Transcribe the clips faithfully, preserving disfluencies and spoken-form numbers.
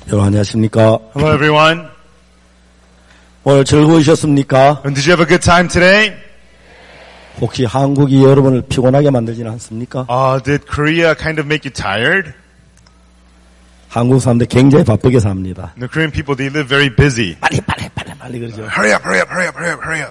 여러분 안녕하십니까? Hello everyone. 오늘 즐거우셨습니까? And did you have a good time today? 혹시 한국이 여러분을 피곤하게 만들지는 않습니까? Uh, did Korea kind of make you tired? 한국 사람들 굉장히 바쁘게 삽니다. The Korean people, they live very busy. 빨리 빨리 빨리 빨리 그러죠. Hurry up, hurry up, hurry up, hurry up, hurry up.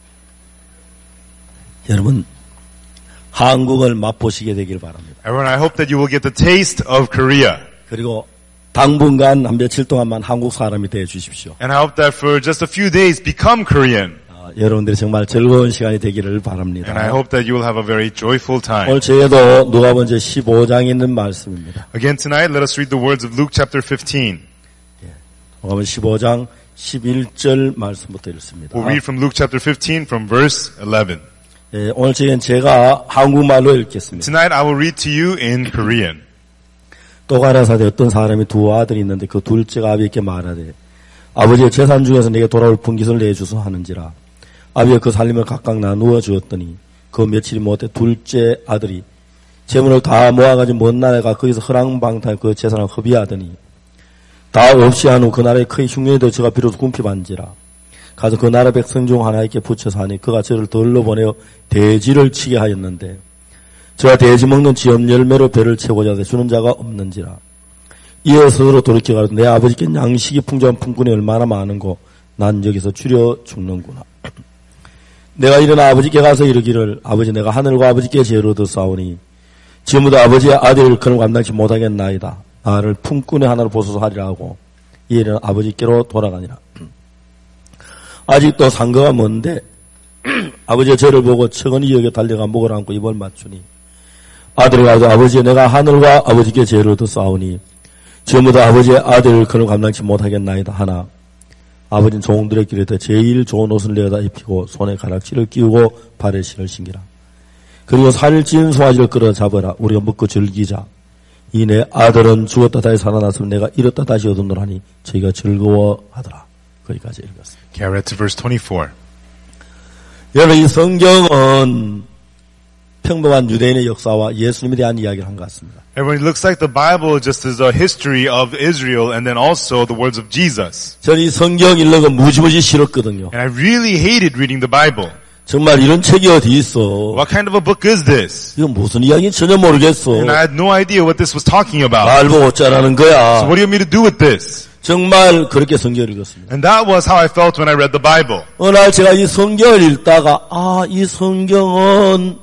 여러분 한국을 맛보시게 되길 바랍니다. Everyone, I hope that you will get the taste of Korea. 그리고 당분간 한 며칠 동안만 한국 사람이 되어 주십시오. And I hope that for just a few days become Korean. 아, 여러분들이 정말 즐거운 시간이 되기를 바랍니다. And I hope that you will have a very joyful time. 오늘 저희도 누가복음 십오 장에 있는 말씀입니다. Again tonight, let us read the words of Luke chapter fifteen. 누가복음 십오 장 십일 절 말씀부터 읽습니다. We'll read from Luke chapter fifteen from verse eleven. 예, 오늘 저희는 제가 한국말로 읽겠습니다. Tonight I will read to you in Korean. 또 가라사대 어떤 사람이 두 아들이 있는데 그 둘째가 아비에게 말하되 아버지의 재산 중에서 내게 돌아올 분깃을 내주소 하는지라 아비가 그 살림을 각각 나누어 주었더니 그 며칠이 못해 둘째 아들이 재물을 다 모아가지고 먼 나라에 가 거기서 허랑방탕 그 재산을 허비하더니 다 없이 한 후 그 나라에 크게 흉년이 되어 저가 비로소 궁핍한지라 가서 그 나라 백성 중 하나에게 붙여서 하니 그가 저를 덜러 보내어 돼지를 치게 하였는데 저가 돼지 먹는 지엄 열매로 배를 채우고자 주는 자가 없는지라 이에 스스로 돌이켜 가지고 내 아버지께 양식이 풍족한 품꾼이 얼마나 많은고 난 여기서 줄여 죽는구나. 내가 일어나 아버지께 가서 이르기를 아버지 내가 하늘과 아버지께 죄를 얻었사오니 지금부터 아버지의 아들을 그는 감당치 못하겠나이다. 나를 품꾼의 하나로 보소서 하리라 하고 이에 일어나 아버지께로 돌아가니라. 아직도 상거가 먼데 아버지가 저를 보고 척은히 여겨 달려가 목을 안고 입을 맞추니 아들이 가서 아버지 내가 하늘과 아버지께 죄를 얻었사오니 지금부터 아버지의 아들을 그는 감당치 못하겠나이다 하나 아버지는 종들의 길에 더 제일 좋은 옷을 내어다 입히고 손에 가락지를 끼우고 발에 신을 신기라. 그리고 살찐 송아지를 끌어 잡아라. 우리가 먹고 즐기자. 이 내 아들은 죽었다 다시 살아났으면 내가 잃었다 다시 얻었노라니 저희가 즐거워하더라. 거기까지 읽었습니다. Okay, I read to verse twenty-four. 여러분 이 성경은 평범한 유대인의 역사와 예수님에 대한 이야기를 한 것 같습니다. Everyone, it looks like the Bible just is a history of Israel and then also the words of Jesus. 저는 이 성경 읽는 거 무지무지 싫었거든요. And I really hated reading the Bible. 정말 이런 책이 어디 있어. What kind of a book is this? 이건 무슨 이야기인지 전혀 모르겠어. And I had no idea what this was talking about. 말 보고 어쩌라는 거야. So what do you want me to do with this? 정말 그렇게 성경을 읽었습니다. And that was how I felt when I read the Bible. 어느 날 제가 이 성경을 읽다가 아, 이 성경은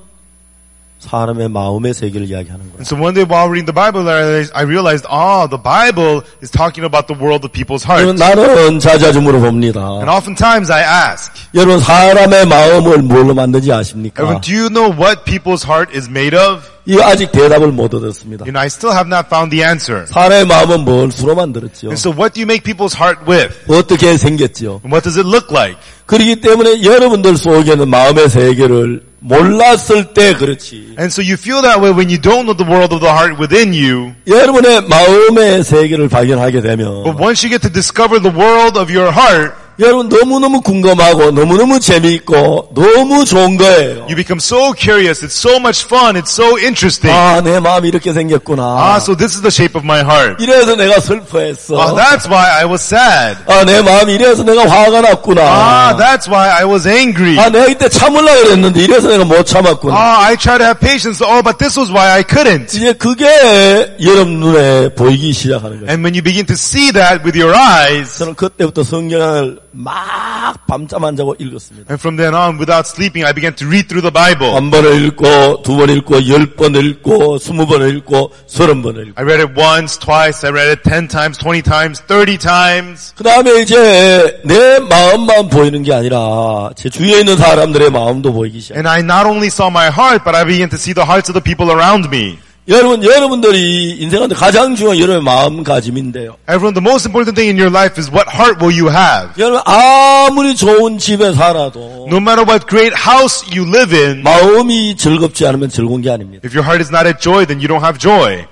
사람의 마음의 세계를 이야기하는 거야. And so one day while reading the Bible, I realized, I realized, ah, the Bible is talking about the world of people's hearts. 나는 자자주 물어봅니다. And oftentimes I ask, 여러분 사람의 마음을 뭘로 만든지 아십니까? everyone, do you know what people's heart is made of? 이거 아직 대답을 못 얻었습니다. You know, I still have not found the answer. 사람의 마음은 뭘 수로 만들었죠? And so what do you make people's heart with? 어떻게 생겼죠? And what does it look like? 그렇기 때문에 여러분들 속에는 마음의 세계를 몰랐을 때 그렇지. And so you feel that way when you don't know the world of the heart within you. 여러분의 마음의 세계를 발견하게 되면 But once you get to discover the world of your heart, 여러분 너무너무 궁금하고 너무너무 재미있고 너무 좋은 거예요. you become so curious. It's so much fun. It's so interesting. 아, 내 마음이 이렇게 생겼구나. Ah, so this is the shape of my heart. 이래서 내가 슬퍼했어. Ah, that's why I was sad. 아, 내 마음이 이래서 내가 화가 났구나. Ah, that's why I was angry. 아, 내가 이때 참으려고 그랬는데 이래서 내가 못 참았구나. Ah, I tried to have patience. Oh, but this was why I couldn't. 이제 그게 여러분 눈에 보이기 시작하는 거예요. And when you begin to see that with your eyes, 저는 그때부터 성경을 막 밤잠 안 자고 읽었습니다. and from then on, without sleeping, I began to read through the Bible. 한 번을 읽고 두 번 읽고 열 번 읽고 스무 번을 읽고 서른 번을 읽고. I read it once, twice. I read it ten times, twenty times, thirty times. 그 다음에 이제 내 마음만 보이는 게 아니라 제 주위에 있는 사람들의 마음도 보이기 시작. And I not only saw my heart, but I began to see the hearts of the people around me. 여러분, 여러분들이 인생한테 가장 중요한 여러분의 마음가짐인데요. Everyone, the most important thing in your life is what heart will you have. 여러분, 아무리 좋은 집에 살아도 No matter what great house you live in, 마음이 즐겁지 않으면 즐거운 게 아닙니다. if your heart is not at joy, then you don't have joy.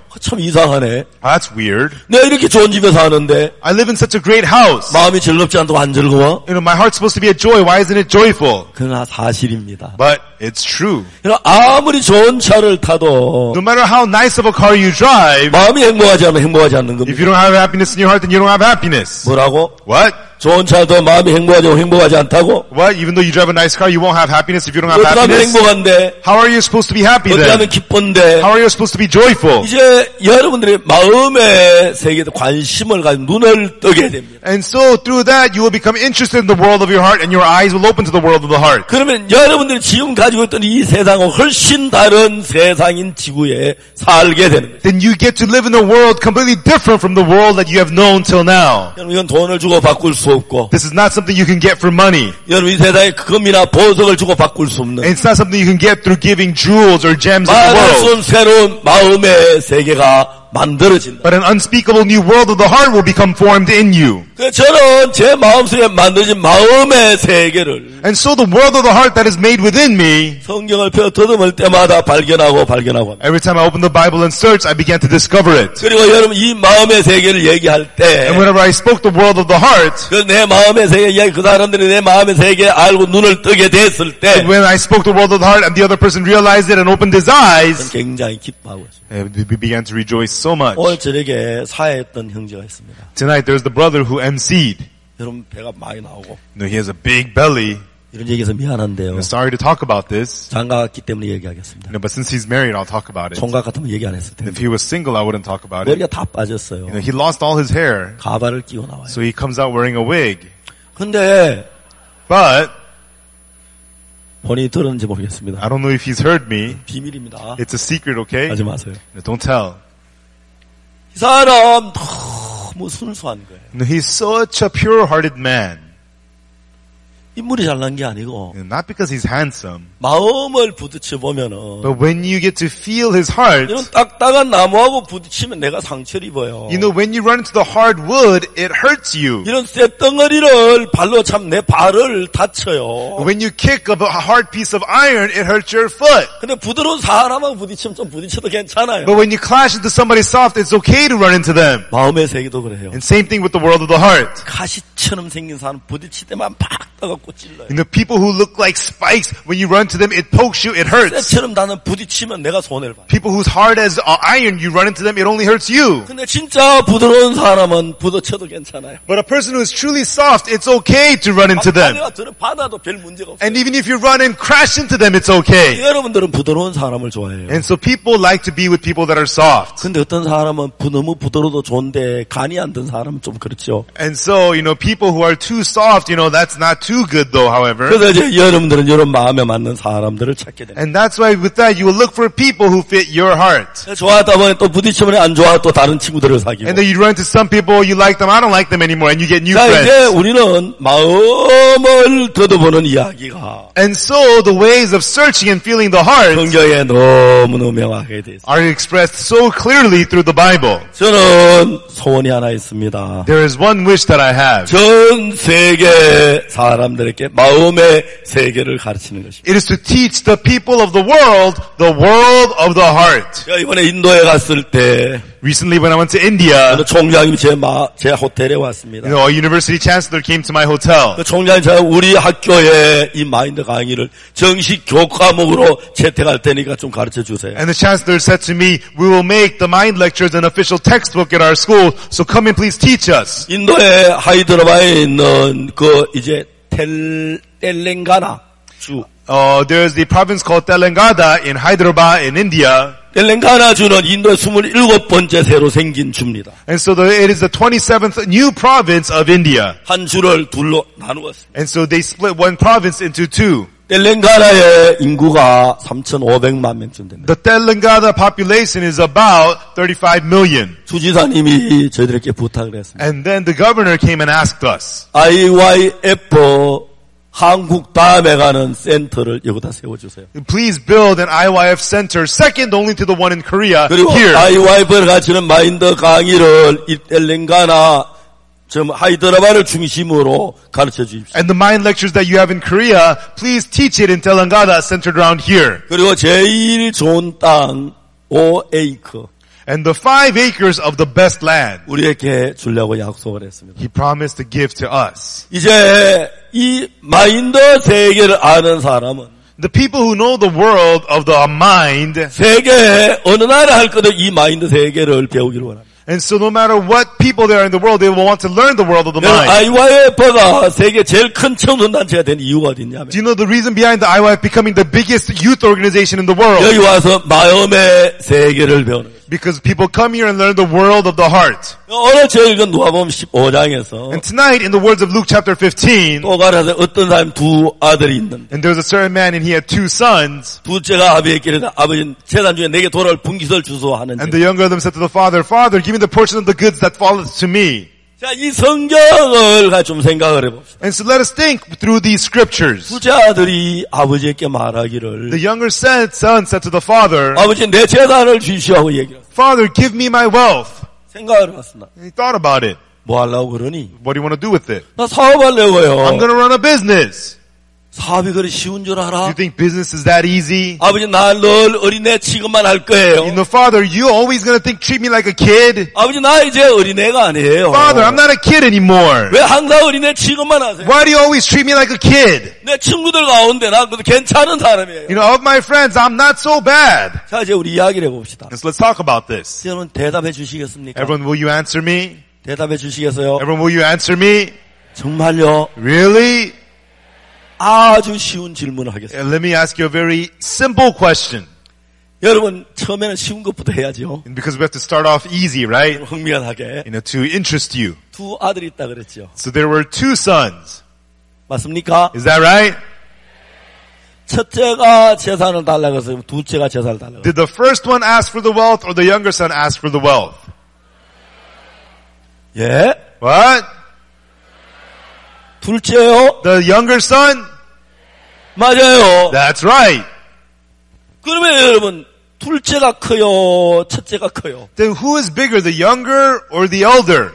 참 이상하네. That's weird. 내가 이렇게 좋은 집에 사는데 I live in such a great house. 마음이 즐겁지 않다고 안 즐거워? You know, my heart's supposed to be a joy. Why isn't it joyful? 그러나 사실입니다. But it's true. 그러나 아무리 좋은 차를 타도 No matter how nice of a car you drive, 마음이 행복하지 않으면 행복하지 않는 if 겁니다. you don't have happiness in your heart, then you don't have happiness. 뭐라고? What? 좋은 차를 타도 마음이 행복하지 않고 행복하지 않다고? What? Even though you drive a nice car, you won't have happiness if you don't have 어떻게 하면 happiness? 행복한데? How are you supposed to be happy 어떻게 하면 then? 기쁜데? How are you supposed to be joyful? 이제 여러분들의 마음의 세계에 관심을 가지고 눈을 뜨게 됩니다. And so through that, you will become interested in the world of your heart and your eyes will open to the world of the heart. 그러면 여러분들이 지금 가지고 있던 이 세상과 훨씬 다른 세상인 지구에 살게 되는 거예요. Then you get to live in a world completely different from the world that you have known till now. 여러분 이건 돈을 주고 바꿀 수 없고 This is not something you can get for money. 여러분 이 세상에 금이나 보석을 주고 바꿀 수 없는 And it's not something you can get through giving jewels or gems in the 말할 수 world. 없는 새로운 마음의 세계가 만들어진다. But an unspeakable new world of the heart will become formed in you. 그래서 저는 제 마음속에 만들어진 마음의 세계를 And so the world of the heart that is made within me, 성경을 펴 더듬을 때마다 발견하고 발견하고 합니다. every time I open the Bible and search, I began to discover it. 그리고 여러분 이 마음의 세계를 얘기할 때 And whenever I spoke the world of the heart, 그 내 마음의 세계 이야기 그 사람들이 내 마음의 세계 알고 눈을 뜨게 됐을 때 when I spoke the world of the heart and the other person realized it and opened his eyes, 굉장히 기뻐하고 있습니다. and we began to rejoice so much. 오늘 저녁에 사회했던 형제가 있습니다. Tonight there's the brother who emceed. 여러분 배가 많이 나오고 You know, he has a big belly. 이런 얘기해서 미안한데요. I'm sorry to talk about this. 장가갔기 때문에 얘기하겠습니다. You know, but since he's married, I'll talk about it. 총각 같으면 얘기 안 했을 If 텐데 he was single, I wouldn't talk about it. 머리가 다 빠졌어요. You know, he lost all his hair, 가발을 끼고 나와요. so he comes out wearing a wig. 근데 But 본인이 들었는지 모르겠습니다. I don't know if he's heard me. 비밀입니다. It's a secret, okay? 하지 마세요. Don't tell. 이 사람 너무 순수한 거예요. You know, he's such a pure-hearted man. 인물이 잘난 게 아니고 You know, not because he's handsome, 마음을 부딪혀 보면은 but when you get to feel his heart, 이런 딱딱한 나무하고 부딪히면 내가 상처를 입어요. you know, when you run into the hard wood, it hurts you. 이런 쇳덩어리를 발로 참 내 발을 다쳐요. When you kick a hard piece of iron, it hurts your foot. 근데 부드러운 사람하고 부딪히면 좀 부딪혀도 괜찮아요. But when you clash into somebody soft, it's okay to run into them. 마음의 세계도 그래요. And same thing with the world of the heart. 가시처럼 생긴 사람 부딪힐 때만 팍 떠갖고 찔러요. You know, people who look like spikes, when you run to them, it pokes you, it hurts. 쇠처럼 나는 부딪히면 내가 손해를 봐요. People who's hard as uh, iron, you run into them, it only hurts you. 근데 진짜 부드러운 사람은 부딪혀도 괜찮아요. But a person who is truly soft, it's okay to run into them. 바다가 들어 받아도 별 문제가 없어요. And even if you run and crash into them, it's okay. 여러분들은 부드러운 사람을 좋아해요. And so people like to be with people that are soft. 근데 어떤 사람은 부- 너무 부드러워도 좋은데 간이 안 든 사람은 좀 그렇죠. And so, you know, people who are too soft, you know, that's not too good though, however. 그래서 이제 여러분들은 이런 마음에 맞는 사람들을 찾게 됩니다. And that's why with that, you will look for people who fit your heart. 좋아하다 보니 또 부딪히면 안 좋아 또 다른 친구들을 사귀고. And then you run into some people, you like them, I don't like them anymore, and you get new 자 이제 friends. 우리는 마음을 걷어보는 이야기가 And so the ways of searching and feeling the heart 성경에 너무너무 명확하게 되어 있습니다. are expressed so clearly through the Bible. 저는 소원이 하나 있습니다. There is one wish that I have. 전 세계 사람들에게 마음의 세계를 가르치는 것입니다. It is to teach the people of the world the world of the heart. 제가 이번에 인도에 갔을 때 Recently when I went to India, 어느 총장님이 제, 마, 제 호텔에 왔습니다. you know, a university chancellor came to my hotel. 그 총장이 제가 우리 학교에 이 마인드 강의를 정식 교과목으로 채택할 테니까 좀 가르쳐 주세요. And the chancellor said to me, we will make the mind lectures an official textbook at our school, so come and please teach us. 인도의 하이드라바드에 있는 그 이제 텔, 텔랭가나 주. Uh, there's the province called Telangana in Hyderabad in India. 텔랭가나 주는 인도의 스물일곱 번째 새로 생긴 주입니다. And so the, it is the twenty-seventh new province of India. 한 주를 둘로 나누었습니다. And so they split one province into two. 텔랭가나의 인구가 삼천오백만 명쯤 됩니다. The Telangana population is about thirty-five million. 주지사님이 저희들에게 부탁을 했습니다. And then the governor came and asked us, 아이와이에프 한국 다음에 가는 센터를 여기다 세워주세요. please build an I Y F center second only to the one in Korea 그리고 here. 아이와이에프를 가르치는 마인드 강의를 이 텔랭가나 좀 하이드라바드를 중심으로 가르쳐 주십시오. And the mind lectures that you have in Korea, please teach it in Telangana centered around here. 그리고 제일 좋은 땅 오 에이커. and the five acres of the best land. 우리에게 주려고 약속을 했습니다. He promised to give to us. 이제 이 마인드 세계를 아는 사람은 The people who know the world of the mind, 세계 어느 나라 할 거든 이 마인드 세계를 배우기를 원합니다. and so no matter what people there are in the world, they will want to learn the world of the mind. 아이와이에프가 세계 제일 큰 청소년단체가 된 이유가 어딨냐면 Do you know the reason behind the I Y F becoming the biggest youth organization in the world? 여기 와서 마음의 세계를 배우는 거예요. Because people come here and learn the world of the heart. 오늘 저 읽은 누가복음 십오 장에서 And tonight, in the words of Luke chapter fifteen, 또 가라서 어떤 사람 두 아들이 있는데 and there was a certain man and he had two sons, 둘째가 아버지에게 아버지 재산 중에 내게 돌아올 분깃을 주소 하는데 and the younger of them said to the father, Father, give me the portion of the goods that falleth to me. 자, 이 성경을 좀 생각을 해봅시다. And so let us think through these scriptures. 둘째 아들이 아버지에게 말하기를 The younger son said to the father, 아버지 내 재산을 주시오 얘기를 Father, give me my wealth. 생각을 해봤습니다. And he thought about it. 뭐 하려고 그러니? What do you want to do with it? 나 사업하려고요. I'm going to run a business. 사업이 그리 쉬운 줄 알아? You think business is that easy? 아버지 나 늘 어린애 취급만 할 거예요. You know, Father, you always going to think, treat me like a kid? 아버지 나 이제 어린애가 아니에요. Father, I'm not a kid anymore. 왜 항상 어린애 취급만 하세요? Why do you always treat me like a kid? 내 친구들 가운데 나 그래도 괜찮은 사람이에요. You know, of my friends, I'm not so bad. 자 이제 우리 이야기를 해봅시다. So let's talk about this. 여러분 대답해 주시겠습니까? Everyone, will you answer me? 대답해 주시겠어요? Everyone, will you answer me? 정말요? Really? 아주 쉬운 질문을 하겠습니다. And let me ask you a very simple question. 여러분 처음에는 쉬운 것부터 해야죠. And because we have to start off easy, right? 흥미하게. You know, to interest you. 두 아들이 있다 그랬죠. So there were two sons. 맞습니까? Is that right? 첫째가 재산을 달라고 해서 둘째가 재산을 달라고. Did the first one ask for the wealth or the younger son ask for the wealth? 예? What? 둘째요? The younger son? 맞아요. That's right. 그러면 여러분 둘째가 커요? 첫째가 커요? Then who is bigger, the younger or the elder?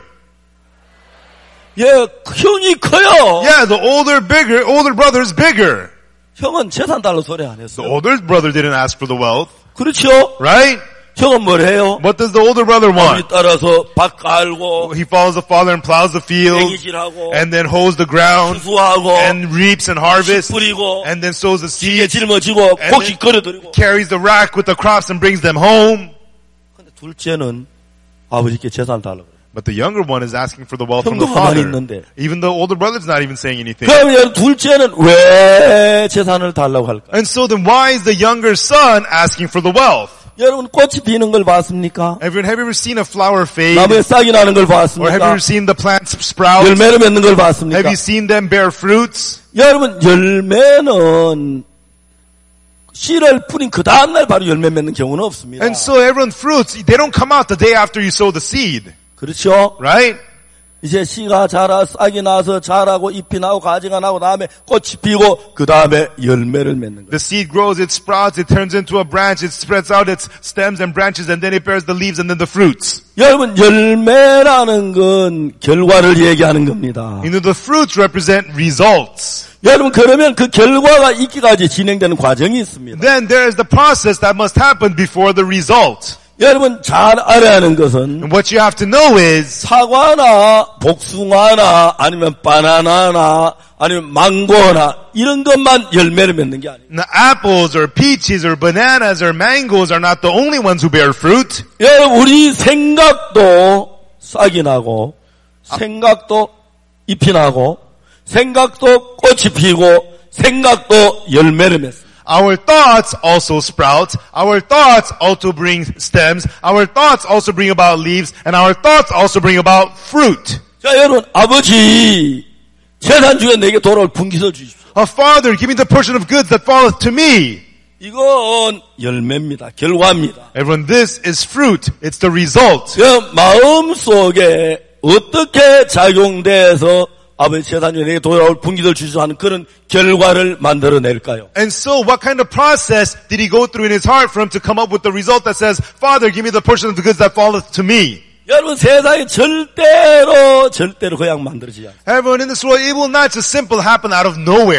예, 형이 커요. Yeah, the older bigger, older brother is bigger. 형은 재산 달라고 소리 안 The 했어요. older brother didn't ask for the wealth, 그렇죠? right? 형은 뭘 해요? What does the older brother 아버지 want? 따라서 밭 갈고 He follows the father and plows the field 애기질하고 and then hoes the ground 수수하고 and reaps and harvests 뿌리고 and then sows the 지게 seeds, 짊어지고 And 곡식 then- 걸어들이고. carries the rack with the crops and brings them home. 근데 둘째는 아버지께 재산 달라고. But the younger one is asking for the wealth from the 형도 가만히 father. 있는데. Even the older brother's not even saying anything. 그러면 둘째는 왜 재산을 달라고 할까? And so then why is the younger son asking for the wealth? 여러분 꽃이 피는 걸 봤습니까? Everyone, have you ever seen a flower fade? 나무에 싹이 나는 걸 Or have you 봤습니까? ever seen the plants sprout? 열매를 맺는 걸 Have 봤습니까? you seen them bear fruits? 여러분 열매는 씨를 뿌린 그 다음날 바로 열매 맺는 경우는 없습니다. And so everyone fruits, they don't come out the day after you sow the seed, 그렇죠? right? 이제 씨가 자라 싹이 나서 자라고 잎이 나고 가지가 나고 다음에 꽃이 피고 그 다음에 열매를 맺는 거예요. The seed grows, it sprouts, it turns into a branch, it spreads out its stems and branches, and then it bears the leaves and then the fruits. 여러분 열매라는 건 결과를 얘기하는 겁니다. You know, the fruits represent results. 여러분 그러면 그 결과가 있기까지 진행되는 과정이 있습니다. Then there is the process that must happen before the result. 여러분 잘 알아야 하는 것은 And what you have to know is 사과나 복숭아나 아니면 바나나나 아니면 망고나 이런 것만 열매를 맺는 게 아니에요. the apples or peaches or bananas or mangoes are not the only ones who bear fruit. 여러분 우리 생각도 싹이 나고 생각도 잎이 나고 생각도 꽃이 피고 생각도 열매를 맺습니다. Our thoughts also sprout. Our thoughts also bring stems. Our thoughts also bring about leaves. And our thoughts also bring about fruit. 자 여러분 아버지 재산 중에 내게 돌아올 분깃을 주십시오. A father, give me the portion of goods that falleth to me. 이건 열매입니다. 결과입니다. Everyone, this is fruit. It's the result. 그 마음속에 어떻게 작용돼서 아버지 재산 중에 내게 돌아올 분깃을 주시오 하는 그런 결과를 만들어낼까요? And so what kind of process did he go through in his heart for him to come up with the result that says, Father, give me the portion of the goods that falleth to me? 여러분 세상에 절대로 절대로 그냥 만들어지지 않아요. Everyone in this world, it will not just simple happen out of nowhere.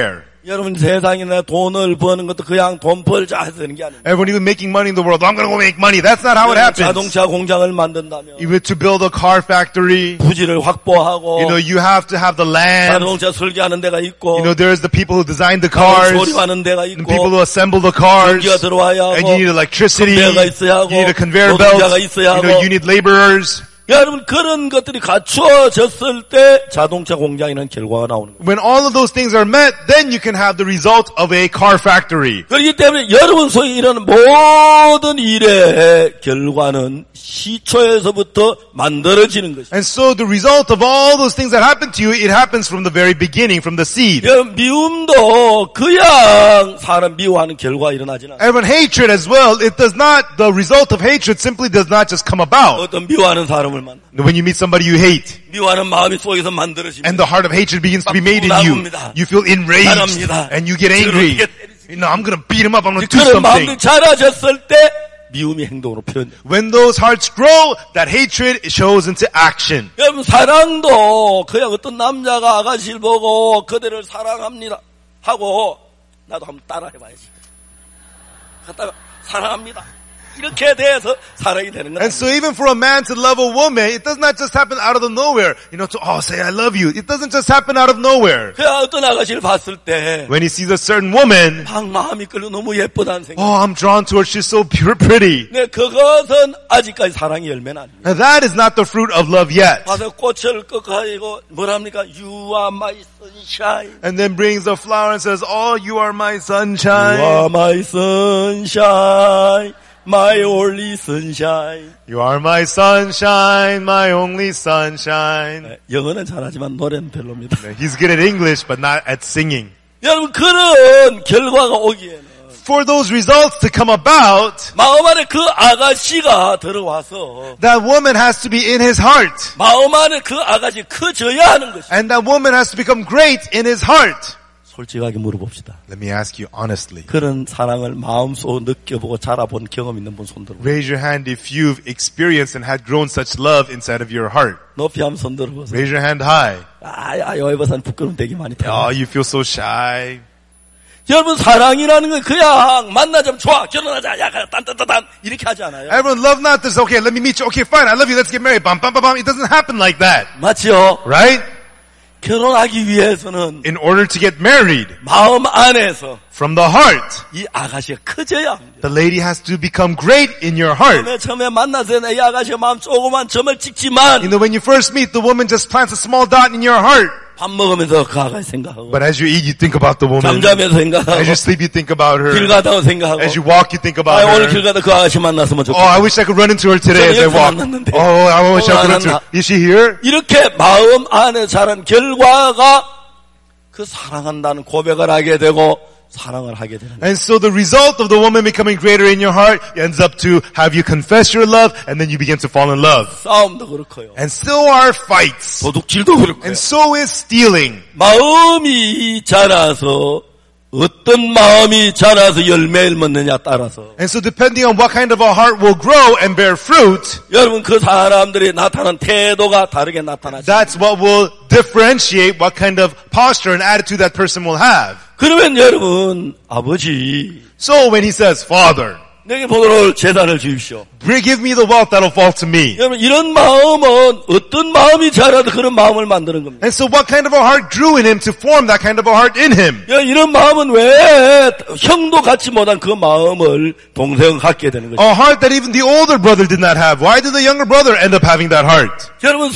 여러분 세상에 돈을 버는 것도 그냥 돈 벌자 해서 되는 게 아닙니다. Everyone even making money in the world. I'm going to go make money. That's not how it happens. 자동차 공장을 만든다면 Even to build a car factory, 부지를 확보하고 you know, you have to have the land. 자동차 설계하는 데가 있고 You know, there's the people who design the cars, 조립하는 데가 the 있고 people who assemble the cars, 전기가 들어와야 and 하고 you need electricity, conveyor가 있어야 하고 you need a conveyor belt, 노동자가 있어야 you know, 하고 you need laborers. 여러분 그런 것들이 갖추어졌을 때 자동차 공장이라는 결과가 나오는 거예요. When all of those things are met, then you can have the result of a car factory. 그렇기 때문에 여러분 소위 이런 모든 일의 결과는 시초에서부터 만들어지는 것이에요. And so the result of all those things that happen to you, it happens from the very beginning, from the seed. 여러분 미움도 그냥 사람 미워하는 결과가 일어나지는 않아요. Everyone, hatred as well, it does not, the result of hatred simply does not just come about. 어떤 미워하는 사람을 만나 When you meet somebody you hate, 미워하는 마음이 속에서 만들어집니다. and the heart of hatred begins to be made in you, you feel enraged, and you get angry. You know, I'm going to beat him up, I'm going to do 그런 마음이 something. 자라졌을 때 미움이 행동으로 표현돼요. When those hearts grow, that hatred shows into action. 여러분 사랑도 그냥 어떤 남자가 아가씨를 보고 그대를 사랑합니다 하고 나도 한번 따라해봐야지. 갔다가 사랑합니다. 이렇게 돼서 사랑이 되는 거예요. And so even for a man to love a woman, it does not just happen out of the nowhere. You know, to, oh, say I love you. It doesn't just happen out of nowhere. 그냥 어떤 아가씨를 봤을 때 When he sees a certain woman, 막 마음이 끌려 너무 예쁘다는 생각. oh, I'm drawn to her. She's so pure, pretty. 네, 그것은 아직까지 사랑의 열매는 아닙니다. And that is not the fruit of love yet. 와서 꽃을 꺾어가지고 뭐랍니까? You are my sunshine. And then brings a flower and says, oh, you are my You sunshine. are my sunshine. My only sunshine. You are my sunshine, my only sunshine. 영어는 잘하지만 노래는 별로입니다. He's good at English, but not at singing. 여러분 그런 결과가 오기에는 For those results to come about, 마음 안에 그 아가씨가 들어와서 that woman has to be in his heart. 마음 안에 그 아가씨 커져야 하는 것이. And that woman has to become great in his heart. 솔직하게 물어봅시다. Let me ask you honestly. 그런 사랑을 마음속으로 느껴보고 자라본 경험 있는 분 손들어. Raise your hand if you've experienced and had grown such love inside of your heart. 높이 한번 손들어보세요. Raise your hand high. 아, 아, 여의버산 부끄러움 되게 많이 타요. Oh, you feel so shy. 여러분 사랑이라는 건 그냥 만나자면 좋아 결혼하자 야 딴딴딴딴 이렇게 하지 않아요. Everyone love not this. Okay, let me meet you. Okay, fine. I love you. Let's get married. Bam, bam, bam, bam. It doesn't happen like that. 맞죠? Right? 결혼하기 위해서는 In order to get married, 마음 안에서 from the heart, 이 아가씨가 커져야 합니다. the lady has to become great in your heart. 처음에 처음에 만나서 이 아가씨가 마음 조그만 점을 찍지만 You know, when you first meet, the woman just plants a small dot in your heart. 밥 먹으면서 그 아가씨 생각하고 But as you eat, you think about the woman. 잠자면서 생각하고 As you sleep, you think about her. 길 가다가 생각하고 As you walk, you think 아 about 오늘 길 her. 가다 그 아가씨 만났으면 Oh, I 좋겠다. wish I could run into her today as I 저녁에 walk. 만났는데. Oh, I wish I could run into her. Is she here? 이렇게 마음 안에 자란 결과가 그 사랑한다는 고백을 하게 되고 사랑을 하게 되는 거예요. And so the result of the woman becoming greater in your heart ends up to have you confess your love, and then you begin to fall in love. 싸움도 그렇고요. And so are fights. 도둑질도 그렇고요. And so is stealing. 마음이 자라서 어떤 마음이 자라서 열매를 맺느냐 따라서 And so depending on what kind of a heart will grow and bear fruit, 여러분 그 사람들이 나타난 태도가 다르게 나타나죠. that's what will differentiate what kind of posture and attitude that person will have. 그러면 여러분 아버지 So when he says, Father, 내게 보도록 재산을 주십시오. give me the wealth that'll fall to me. 여러분 이런 마음은 어떤 마음이 자라도 그런 마음을 만드는 겁니다. And so what kind of a heart grew in him to form that kind of a heart in him? 야, 이런 마음은 왜 형도 갖지 못한 그 마음을 동생은 갖게 되는 거죠. A heart that even the older brother did not have. Why did the younger brother end up having that heart? 여러분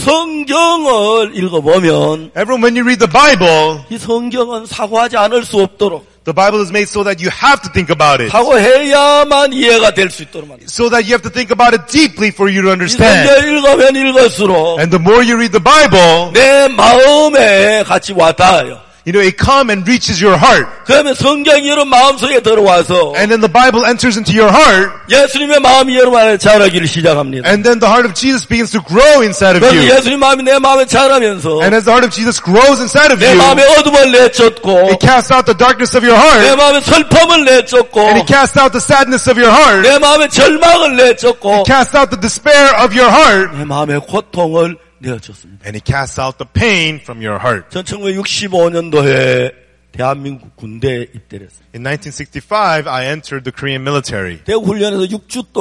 성경을 읽어보면 Everyone, when you read the Bible, 이 성경은 사고하지 않을 수 없도록 the Bible is made so that you have to think about it. 사고해야만 이해가 될 수 있도록 말입니다. So that you have to think about it deeply for you to 이 understand. 성경을 읽으면 읽을수록 And the more you read the Bible, 내 마음에 같이 와닿아요. you know, it comes and reaches your heart. 그러면 성경이 여러분 마음속에 들어와서 And then the Bible enters into your heart. 예수님의 마음이 여러분 안에 자라기를 시작합니다. And then the heart of Jesus begins to grow inside of 그래서 you. 예수님 마음이 내 마음에 자라면서 And as the heart of Jesus grows inside of 내 you, 마음에 어둠을 내쫓고 it casts out the darkness of your 내 heart. 마음에 슬픔을 내쫓고 And it casts out the sadness of your heart. 내 마음에 절망을 내쫓고 Cast out the despair of your heart. 내 마음에 고통을 내어줬습니다. And it casts out the pain from your heart. 전 천구백육십오 년도에 대한민국 군대에 입대를 했어요. In nineteen sixty-five, I entered the Korean military. 대구 훈련에서 육 주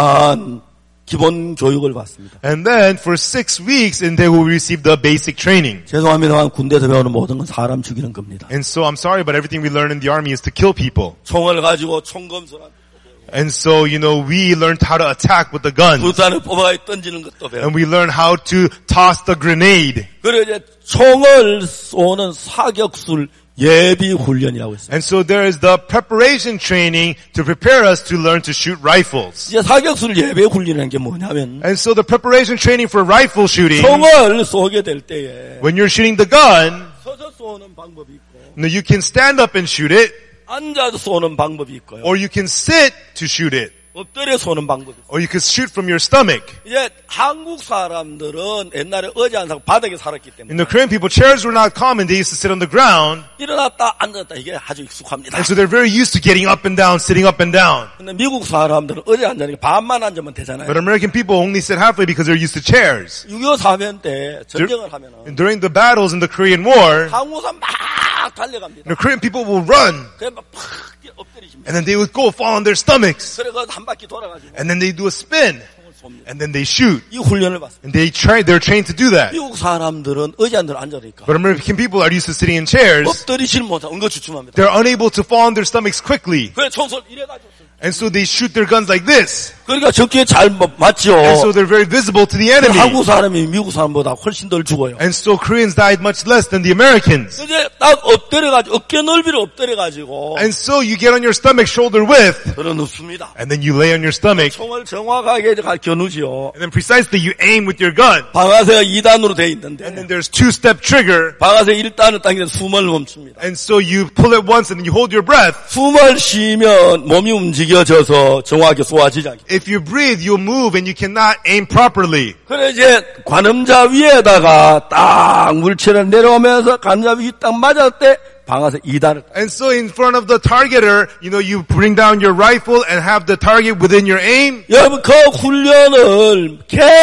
동안 기본 교육을 받습니다. And then for six weeks in Daegu, we received the basic training. 죄송합니다만 군대에서 배우는 모든 건 사람 죽이는 겁니다. And so I'm sorry, but everything we learn in the army is to kill people. 총을 가지고 총검술하는 And so, you know, we learned how to attack with the guns. 불산을 뽑아가 던지는 것도 배우고. And we learned how to toss the grenade. 그리고 이제 총을 쏘는 사격술 예비 훈련이라고 있어요. And so there is the preparation training to prepare us to learn to shoot rifles. 이제 사격술 예비 훈련이라는 게 뭐냐면 And so the preparation training for rifle shooting, 총을 쏘게 될 때에 when you're shooting the gun, 서서 쏘는 방법이 있고 you know, you can stand up and shoot it, 앉아서 쏘는 방법이 있고요. or you can sit to shoot it, 엎드려 쏘는 방법이 있어요. or you can shoot from your stomach. 이제 한국 사람들은 옛날에 의자 안 사고 바닥에 살았기 In 때문에 the Korean people, chairs were not common. They used to sit on the ground. 일어났다 앉았다 이게 아주 익숙합니다. And so they're very used to getting up and down, sitting up and down. 근데 미국 사람들은 의자 앉으니까 반만 앉으면 되잖아요. But American people only sit halfway because they're used to chairs. 육이오 사면 때 전쟁을 하면은 And during the battles in the Korean War, 한국 사람 막 달려갑니다. the Korean people will run. 그래 막 팍 엎드리십니다. And then they would go fall on their stomachs. 그래서 한 바퀴 돌아가지고 And then they do a spin. 총을 쏩니다. And then they shoot. 이 훈련을 받습니다. And they try, they're trained to do that. 미국 사람들은 의자 앉아 앉으니까 But American people are used to sitting in chairs. 엎드리질 못하고 응거주춤합니다. They're unable to fall on their stomachs quickly. 그래 총소리 이래가지고 And so they shoot their guns like this. 그러니까 적기에 잘 맞죠. And so they're very visible to the 한국 enemy. 사람이 미국 사람보다 훨씬 덜 죽어요. And so Koreans died much less than the Americans. 이제 딱 엎드려가지고 어깨 넓이로 엎드려가지고 And so you get on your stomach shoulder width. 그런 눕습니다. And then you lay on your stomach. 총을 정확하게 겨누지요. And then precisely you aim with your gun. 방아쇠가 이 단으로 돼 있는데 And then there's two-step trigger. 방아쇠 일 단을 당기면 숨을 멈춥니다. And so you pull it once and then you hold your breath. 숨을 쉬면 몸이 움직여져서 정확하게 쏘아지지 않게. If you breathe, you'll move and you cannot aim properly. 그래 이제 관음자 위에다가 딱 물체를 내려오면서 관음자 위 딱 맞을 때 방아쇠 이 단을. And so in front of the targeter, you know, you bring down your rifle and have the target within your aim. 여러분 그 훈련을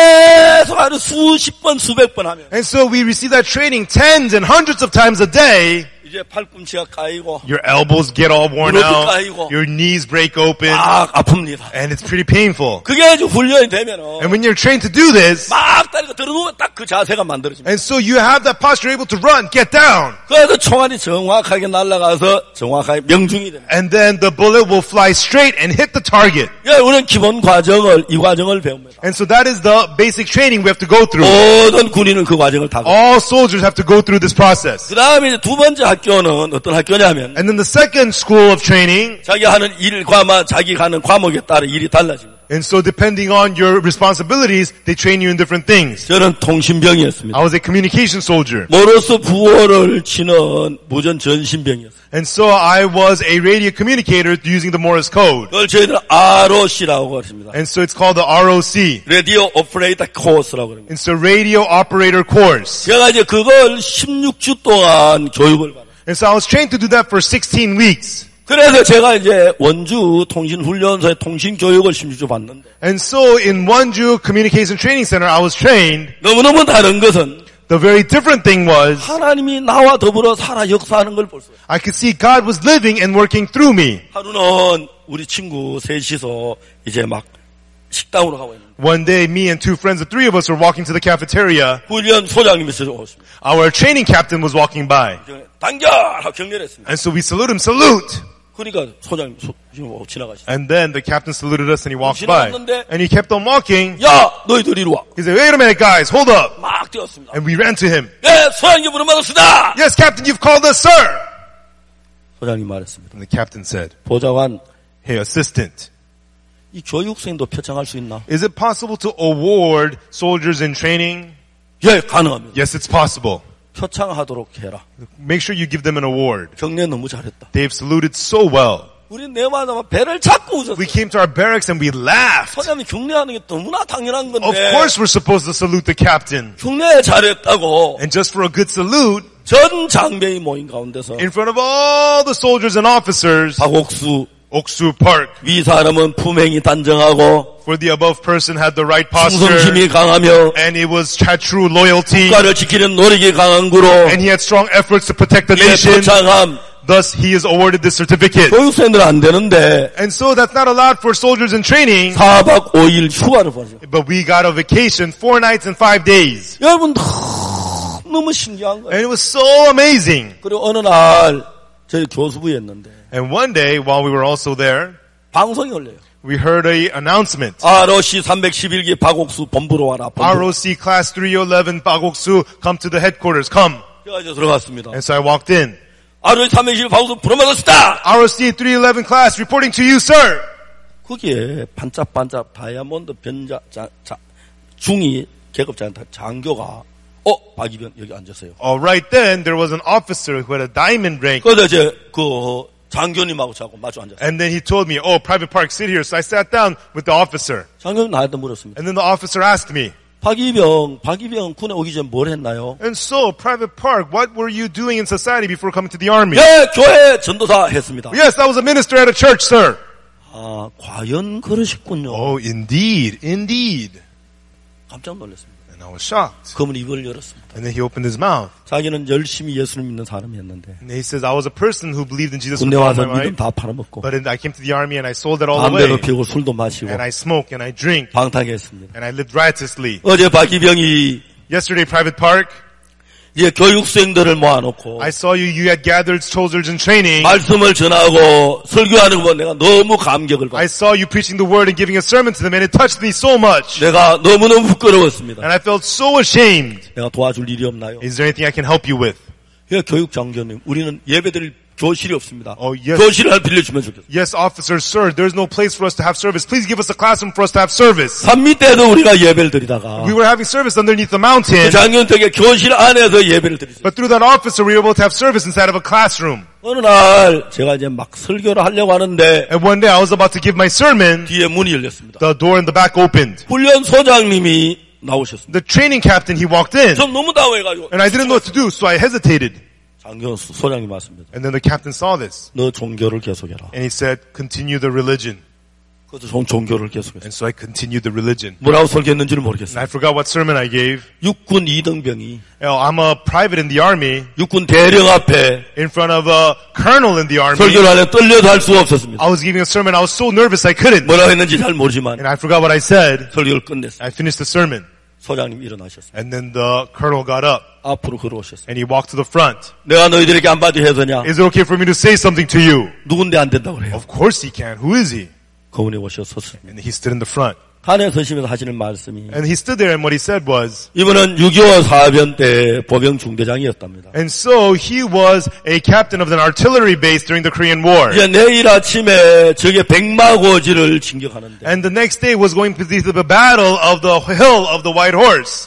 계속 하루 수십 번 수백 번 하면 And so we receive that training tens and hundreds of times a day. 이제 팔꿈치가 까이고 Your elbows get all worn 무릎이 out. 까이고 Your knees break open. 막 아픕니다. And it's pretty painful. 그게 이제 훈련이 되면은 And when you're trained to do this, 막 다리가 들어누면 딱 그 자세가 만들어집니다. and so you have that posture, you're able to run, get down. 그래서 총알이 정확하게 날아가서 정확하게 명중이 됩니다. And then the bullet will fly straight and hit the target. 예, 우리는 기본 과정을 이 과정을 배웁니다. And so that is the basic training we have to go through. 모든 군인은 그 과정을 다. All soldiers have to go through this process. 그 다음에 이제 두 번째 학교는 어떤 학교냐면 And then the second school of training, 자기 하는 일과만 자기 가는 과목에 따라 일이 달라집니다. and so depending on your responsibilities, they train you in different things. 저는 통신병이었습니다. I was a communication soldier. 모로스 부호를 치는 무전 전신병이었어요. And so I was a radio communicator using the Morse code. 그걸 저희들은 알오씨라고 하십니다. And so it's called the R O C. 라디오 오퍼레이터 코스라고 합니다. It's a radio operator course. 제가 이제 그걸 십육 주 동안 교육을 받았어요. And so I was trained to do that for sixteen weeks. 그래서 제가 이제 원주 통신훈련소에 통신교육을 십육 주 받는데 And so in Wonju Communication Training Center, I was trained. 너무너무 다른 것은 The very different thing was 하나님이 나와 더불어 살아 역사하는 걸 볼 수 있어요. I could see God was living and working through me. 하루는 우리 친구 셋이서 이제 막 식당으로 가고 있는 One day, me and two friends, the three of us, were walking to the cafeteria. 훈련 소장님이 오십니다. Our training captain was walking by. 단결! 하고 격렬했습니다. And so we salute him, salute! 그러니까 소장님 소, 지나가시죠. And then the captain saluted us and he walked by. 지나갔는데 And he kept on walking. 야! 너희들 이리 와. He said, wait a minute guys, hold up. 막 뛰었습니다. And we ran to him. 예, 소장님 부름받았습니다. Yes, captain, you've called us, sir! 소장님 말했습니다. And the captain said, 보좌관, hey, assistant, 이 교육생도 표창할 수 있나? is it possible to award soldiers in training? 예, 가능합니다. Yes, it's possible. 표창하도록 해라. Make sure you give them an award. 경례 너무 잘했다. They've saluted so well. 우리 내마다만 배를 잡고 웃었어요. We came to our barracks and we laughed. 소장님 경례하는 게 너무나 당연한 건데. Of course we're supposed to salute the captain. 경례 잘했다고 And just for a good salute, 전 장병이 모인 가운데서 in front of all the soldiers and officers, 박옥수 Oksu Park, 위 사람은 품행이 단정하고 for the above person had the right posture, 충성심이 강하며 and it was had true loyalty, 국가를 지키는 노력이 강한 구로 and he had strong efforts to protect the 이에 nation. 표창함 thus he is awarded this certificate. 교육생들은 안 되는데 And so that's not allowed for soldiers in training, 사 박 오 일 휴가를 보죠. but we got a vacation four nights and five days. 여러분 너무 신기한 거예요. And it was so amazing. 그리고 어느 날 저희 교수부였는데 And one day, while we were also there, 방송이 올려요. we heard a announcement. 알오씨 삼백십일 기 박옥수 본부로 와라. 본부로. R O C class three eleven 박옥수, come to the headquarters, come. 제가 이제 들어갔습니다. And so I walked in. 알오씨 삼백십일 박옥수 부르마더스다. R O C three eleven class reporting to you, sir. 거기에 반짝반짝 다이아몬드 변자 자, 자, 중위 계급장 장교가 어 박이병 여기 앉으세요. Oh, right then, there was an officer who had a diamond rank. 그래서 이제 그 장교님하고 자고 마주 앉았어요. And then he told me, oh, Private Park, sit here. So I sat down with the officer. 장교님 나한테 물었습니다. And then the officer asked me, 박이병, 박이병 군에 오기 전에 뭘 했나요? and so, Private Park, what were you doing in society before coming to the army? 예, 교회 전도사 했습니다. Yes, I was a minister at a church, sir. 아, 과연 그러셨군요. Oh, indeed, indeed. 깜짝 놀랐습니다. And I was shocked. 그러면 입을 열었습니다. And then he opened his mouth. 자기는 열심히 예수를 믿는 사람이었는데 And he says, I was a person who believed in Jesus with 군대 all 와서 my 믿음 might. 다 팔아먹고 But in, I came to the army and I sold it all 담배도 away. 피우고 술도 마시고 And I smoke and I drink. 방탕했습니다. And I lived riotously. 어제 박이병이 Yesterday, Private Park, 이제 교육생들을 모아놓고 I saw you, you had gathered soldiers in training. 말씀을 전하고 설교하는 거 보면 내가 너무 감격을 I 받았어요. saw you preaching the word and giving a sermon to them, and it touched me so much. 내가 너무너무 부끄러웠습니다. And I felt so ashamed. 내가 도와줄 일이 없나요? Is there anything I can help you with? 예, 교육장교님, 우리는 예배드릴 교실이 없습니다. Oh, yes. 교실을 빌려주면 좋겠어요. Yes, officer, sir, there's no place for us to have service. Please give us a classroom for us to have service. 산미 때도 우리가 예배를 드리다가 We were having service underneath the 그 mountain, 장교님 덕에 교실 안에서 예배를 드렸어요. but through that officer, we were able to have service inside of a classroom. 어느 날 제가 이제 막 설교를 하려고 하는데 And one day I was about to give my sermon, 뒤에 문이 열렸습니다. the door in the back opened. 훈련 소장님이 나오셨습니다. The training captain, he walked in, 전 너무 당황해가지고 and I didn't know what to do, so I hesitated. 장교 소장님 왔습니다. And then the captain saw this, 너 종교를 계속해라. and he said, continue the religion. 그래서 종, 종교를 계속했어요. And so I continued the religion. 뭐라고 설교했는지를 And 모르겠어요. I forgot what sermon I gave. 육군 이등병이 Oh, I'm a private in the army, 육군 대령 앞에 in front of a colonel in the army. 설교를 하려 떨려도 할 수가 없었습니다. I was giving a sermon, I was so nervous I couldn't. 뭐라고 했는지 잘 모르지만 And I forgot what I said. 설교를 끝냈어요. I finished the sermon. 소장님 일어나셨어요. And then the colonel got up, 앞으로 걸어오셨어요. and he walked to the front. 내가 너희들에게 한마디 해서냐? Is it okay for me to say something to you? 누군데 안 된다고 그래요. Of course he can. Who is he? 거문에 오셨었습니다. And he stood in the front. 탄에 서시면서 하시는 말씀이 And he stood there, and what he said was, 이분은 육이오 사변 때 보병 중대장이었답니다. and so he was a captain of an artillery base during the Korean War. 이제 내일 아침에 저게 백마고지를 진격하는데 And the next day was going to be the battle of the hill of the White Horse.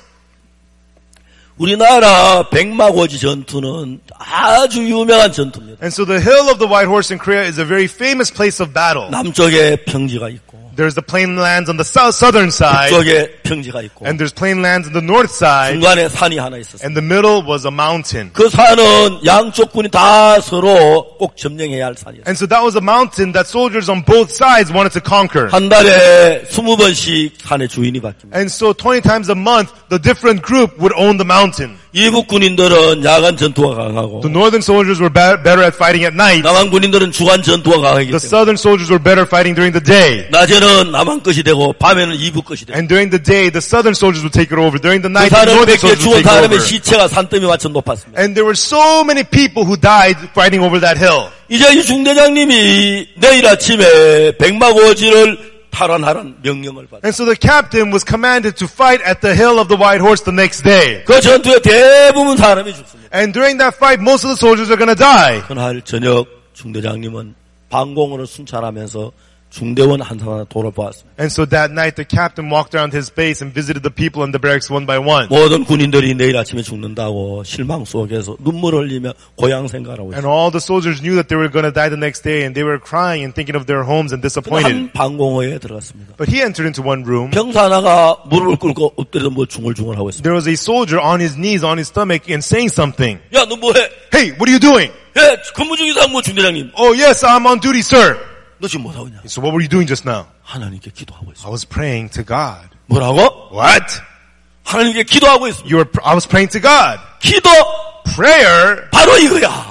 우리나라 백마고지 전투는 아주 유명한 전투입니다. And so the hill of the White Horse in Korea is a very famous place of battle. 남쪽에 평지가 있고 There's the plain lands on the south, southern side, 북쪽에 평지가 있고 and there's plain lands on the north side, 중간에 산이 하나 있었어요. and the middle was a mountain. 그 산은 양쪽 군이 다 서로 꼭 점령해야 할 산이었어요. And so that was a mountain that soldiers on both sides wanted to conquer. 한 달에 스무 번씩 산의 주인이 바뀝니다. And so twenty times a month, the different group would own the mountain. 이북 군인들은 야간 전투가 강하고 The northern soldiers were be- better at fighting at night. 남한 군인들은 주간 전투가 강하기 The 때문에 southern soldiers were better fighting during the day. 낮에는 남한 것이 되고 밤에는 이북 것이 되고 And during the day, the southern soldiers would take it over. During the 그 night, the 산을 northern 백 개 soldiers 죽은 would take 사람의 over. 시체가 산더미 맞춰 높았습니다. And there were so many people who died fighting over that hill. 이제 이 중대장님이 내일 아침에 백마고지를 탈환하라는 명령을 받았어요. And so the captain was commanded to fight at the hill of the White Horse the next day. 그 전투에 대부분 사람이 죽습니다. And during that fight, most of the soldiers are going to die. 그날 저녁 중대장님은 방공으로 순찰하면서 중대원 한 사람 돌아보았습니다. And so that night, the captain walked around his base and visited the people in the barracks one by one. 모든 군인들이 내일 아침에 죽는다고 실망 속에서 눈물을 흘리며 고향 생각하고 And 있어요. all the soldiers knew that they were going to die the next day, and they were crying and thinking of their homes and disappointed. 한 방공호에 들어갔습니다. But he entered into one room. 병사 하나가 무릎을 꿇고 엎드려서 뭐 중얼중얼 하고 있습니다. There was a soldier on his knees, on his stomach, and saying something. 야, 너 뭐해? Hey, what are you doing? 예, 근무 중이다, 뭐 중대장님. Oh, yes, I'm on duty, sir. 너 지금 뭐하고 있냐? So what were you doing just now? 하나님께 기도하고 있어. I was praying to God. 뭐라고? What? 하나님께 기도하고 있어. You were, I was praying to God. 기도 Prayer 바로 이거야.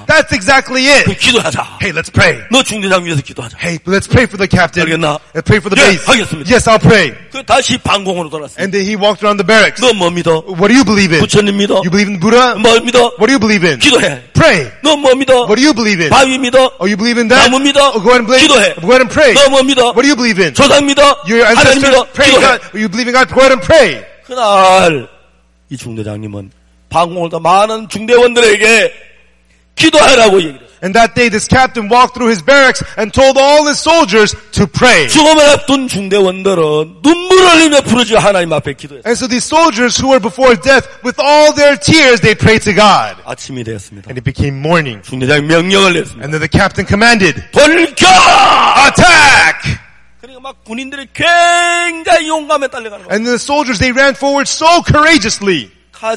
That's exactly 그럼 it. 기도하자. Hey, let's pray. 너 중대장 위해서 기도하자. Hey, let's pray for the captain. 알겠나? Let's pray for the 예, base. 하겠습니다. Yes, I'll pray. 그 다시 방공으로 돌아왔어요. And then he walked around the barracks. 너 뭐 믿어? What do you believe in? 부처님 믿어? You believe in Buddha? 뭐 믿어? What do you believe in? 기도해. Pray. 너 뭐 믿어? What do you believe in? 바위 믿어? Oh, you believe in that? 나무 믿어? Oh, go ahead and believe. 기도해. Go ahead and pray. 너 뭐 믿어? What do you believe in? 조상 믿어? Your 하나님 ancestors 믿어? pray 기도해. God. You believe in God? Go ahead and pray. 그날 이 중대장님은 방공을 다 많은 중대원들에게 기도하라고 얘기를 했어요. And that day, this captain walked through his barracks and told all his soldiers to pray. 죽음을 앞둔 중대원들은 눈물을 흘리며 부르짖어 하나님 앞에 기도했어요. And so these soldiers who were before death, with all their tears, they prayed to God. 아침이 되었습니다. And it became morning. 중대장이 명령을 냈습니다. And then the captain commanded, 돌격! attack! 그러니까 막 군인들이 굉장히 용감에 딸려가는 거예요. And the soldiers, they ran forward so courageously.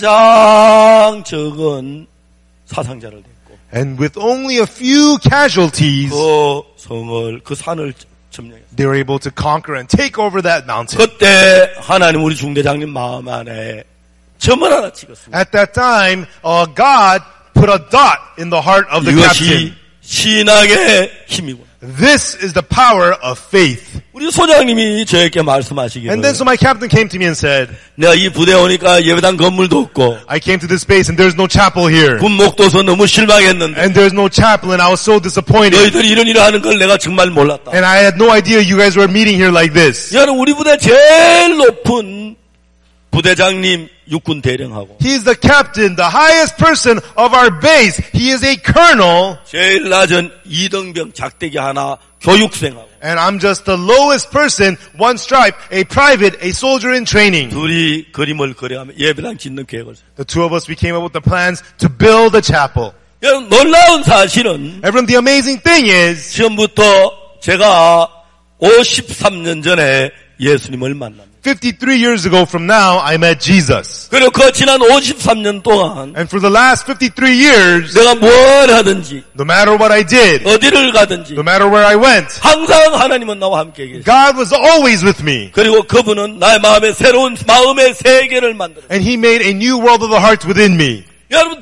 가장 적은 사상자를 냈고 And with only a few casualties, 그 성을, 그 산을 점령했어요. they were able to conquer and take over that mountain. 그때 하나님 우리 중대장님 마음 안에 점을 하나 찍었습니다. At that time, uh, God put a dot in the heart of the captain. 이것이 신앙의 힘이구나. This is the power of faith. 우리 소장님이 저에게 말씀하시기를 And then so my captain came to me and said, 내가 이 부대 오니까 예배당 건물도 없고 I came to this base and there's no chapel here. 군목도서 너무 실망했는데 And there's no chapel and I was so disappointed. 너희들이 이런 일을 하는 걸 내가 정말 몰랐다. And I had no idea you guys were meeting here like this. 여러분 우리 부대 제일 높은 부대장님 육군 대령하고 He is the captain, the highest person of our base. He is a colonel. 제일 낮은 이등병 작대기 하나 교육생하고 And I'm just the lowest person, one stripe, a private, a soldier in training. 둘이 그림을 그려하며 예배당 짓는 계획을 했어요. The two of us, we came up with the plans to build a chapel. 여러분 놀라운 사실은 Everyone, the amazing thing is, 지금부터 제가 오십삼 년 전에 예수님을 만납니다. fifty-three years ago from now, I met Jesus. 그리고 그 지난 오십삼 년 동안 And for the last fifty-three years, 내가 뭘 하든지 no matter what I did, 어디를 가든지 no matter where I went, 항상 하나님은 나와 함께 계세요. God was always with me. 그리고 그분은 나의 마음에 새로운 마음의 세계를 만들어요. And He made a new world of the heart within me. 여러분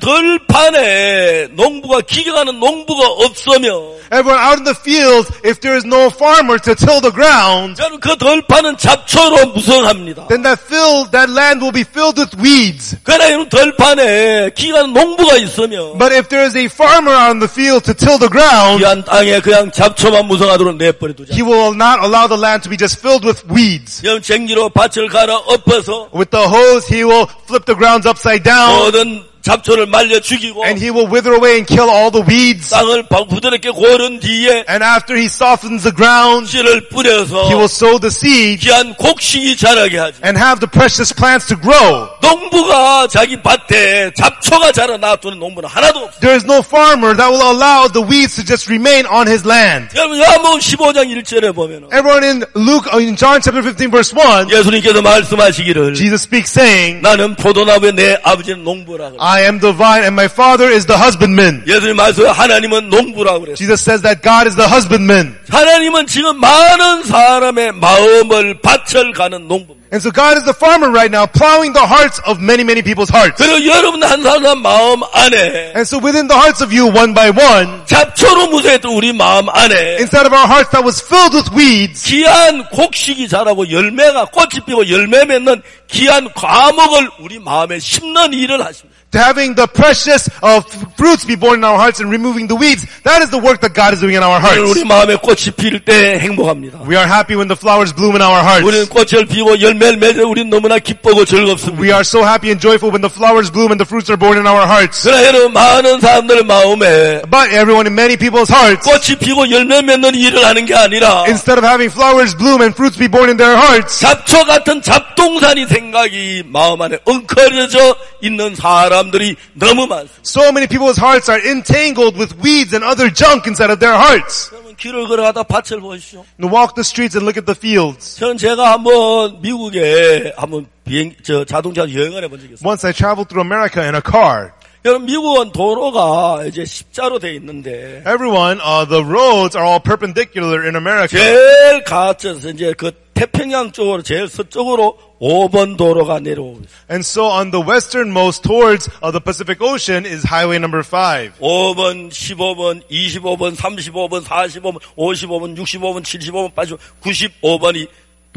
들판에 농부가 기경하는 농부가 없으면 Everyone out in the fields, if there is no farmer to till the ground, 여러분 그 들판은 잡초로 무성합니다. then that field, that land will be filled with weeds. 그러나 여러분 들판에 기경하는 농부가 있으면 But if there is a farmer out in the field to till the ground, 귀한 땅에 그냥 잡초만 무성하도록 내버려 두자. he will not allow the land to be just filled with weeds. 여러분 쟁기로 밭을 갈아 엎어서 With the hose, he will flip the grounds upside down, 모든 잡초를 말려 죽이고 and he will wither away and kill all the weeds. 땅을 부드럽게 고른 뒤에 And after he softens the ground, 씨를 뿌려서 he will sow the seed 귀한 곡식이 자라게 하죠. and have the precious plants to grow. 농부가 자기 밭에 잡초가 자라 놔두는 농부는 하나도 없어요. There is no farmer that will allow the weeds to just remain on his land. 여러분 요한복음 십오 장 일 절에 보면은 Everyone in Luke, in John chapter fifteen verse one, 예수님께서 말씀하시기를 Jesus speaks saying, 나는 포도나무에 내 아버지는 농부라고 그래요. I am the vine and my father is the husbandman. 예수님 말씀에 하나님은 농부라고 그랬어요. Jesus says that God is the husbandman. 하나님은 지금 많은 사람의 마음을 밭을 가는 농부입니다. And so God is the farmer right now, plowing the hearts of many, many people's hearts. 그리고 여러분 한 사람 마음 안에 And so within the hearts of you, one by one, 잡초로 무성했던 우리 마음 안에 instead of our hearts that was filled with weeds, 귀한 곡식이 자라고 열매가 꽃이 피고 열매 맺는 귀한 과목을 우리 마음에 심는 일을 하십니다. to having the precious uh, fruits be born in our hearts and removing the weeds, that is the work that God is doing in our hearts. 우리 마음에 꽃이 필 때 행복합니다. We are happy when the flowers bloom in our 우리는 hearts. 꽃을 피고 열매를 맺을 우리는 너무나 기쁘고 즐겁습니다. We are so happy and joyful when the flowers bloom and the fruits are born in our hearts. 그러나 여러분 많은 사람들 마음에 But everyone in many people's hearts, 꽃이 피고 열매 맺는 일을 하는 게 아니라 instead of having flowers bloom and fruits be born in their hearts, 잡초 같은 잡동사니 생각이 마음 안에 엉켜져 있는 사람들이 너무 많습니다. so many people's hearts are entangled with weeds and other junk inside of their hearts. 여러분 길을 걸어가다 밭을 보십시오. And walk the streets and look at the fields. 저는 제가 한번 미국에 한번 비행 저 자동차 여행을 해본 적이 있어요. Once I traveled through America in a car. 여러분 미국은 도로가 이제 십자로 돼 있는데 Everyone, uh, the roads are all perpendicular in America. 제일 가짜서 이제 그 태평양 쪽으로 제일 서쪽으로 오 번 도로가 내려오고 있어요. And so on the westernmost towards uh, the Pacific Ocean is highway number five. 오 번, 십오 번, 이십오 번, 삼십오 번, 사십오 번, 오십오 번, 육십오 번, 칠십오 번, 팔십오 번, 구십오 번이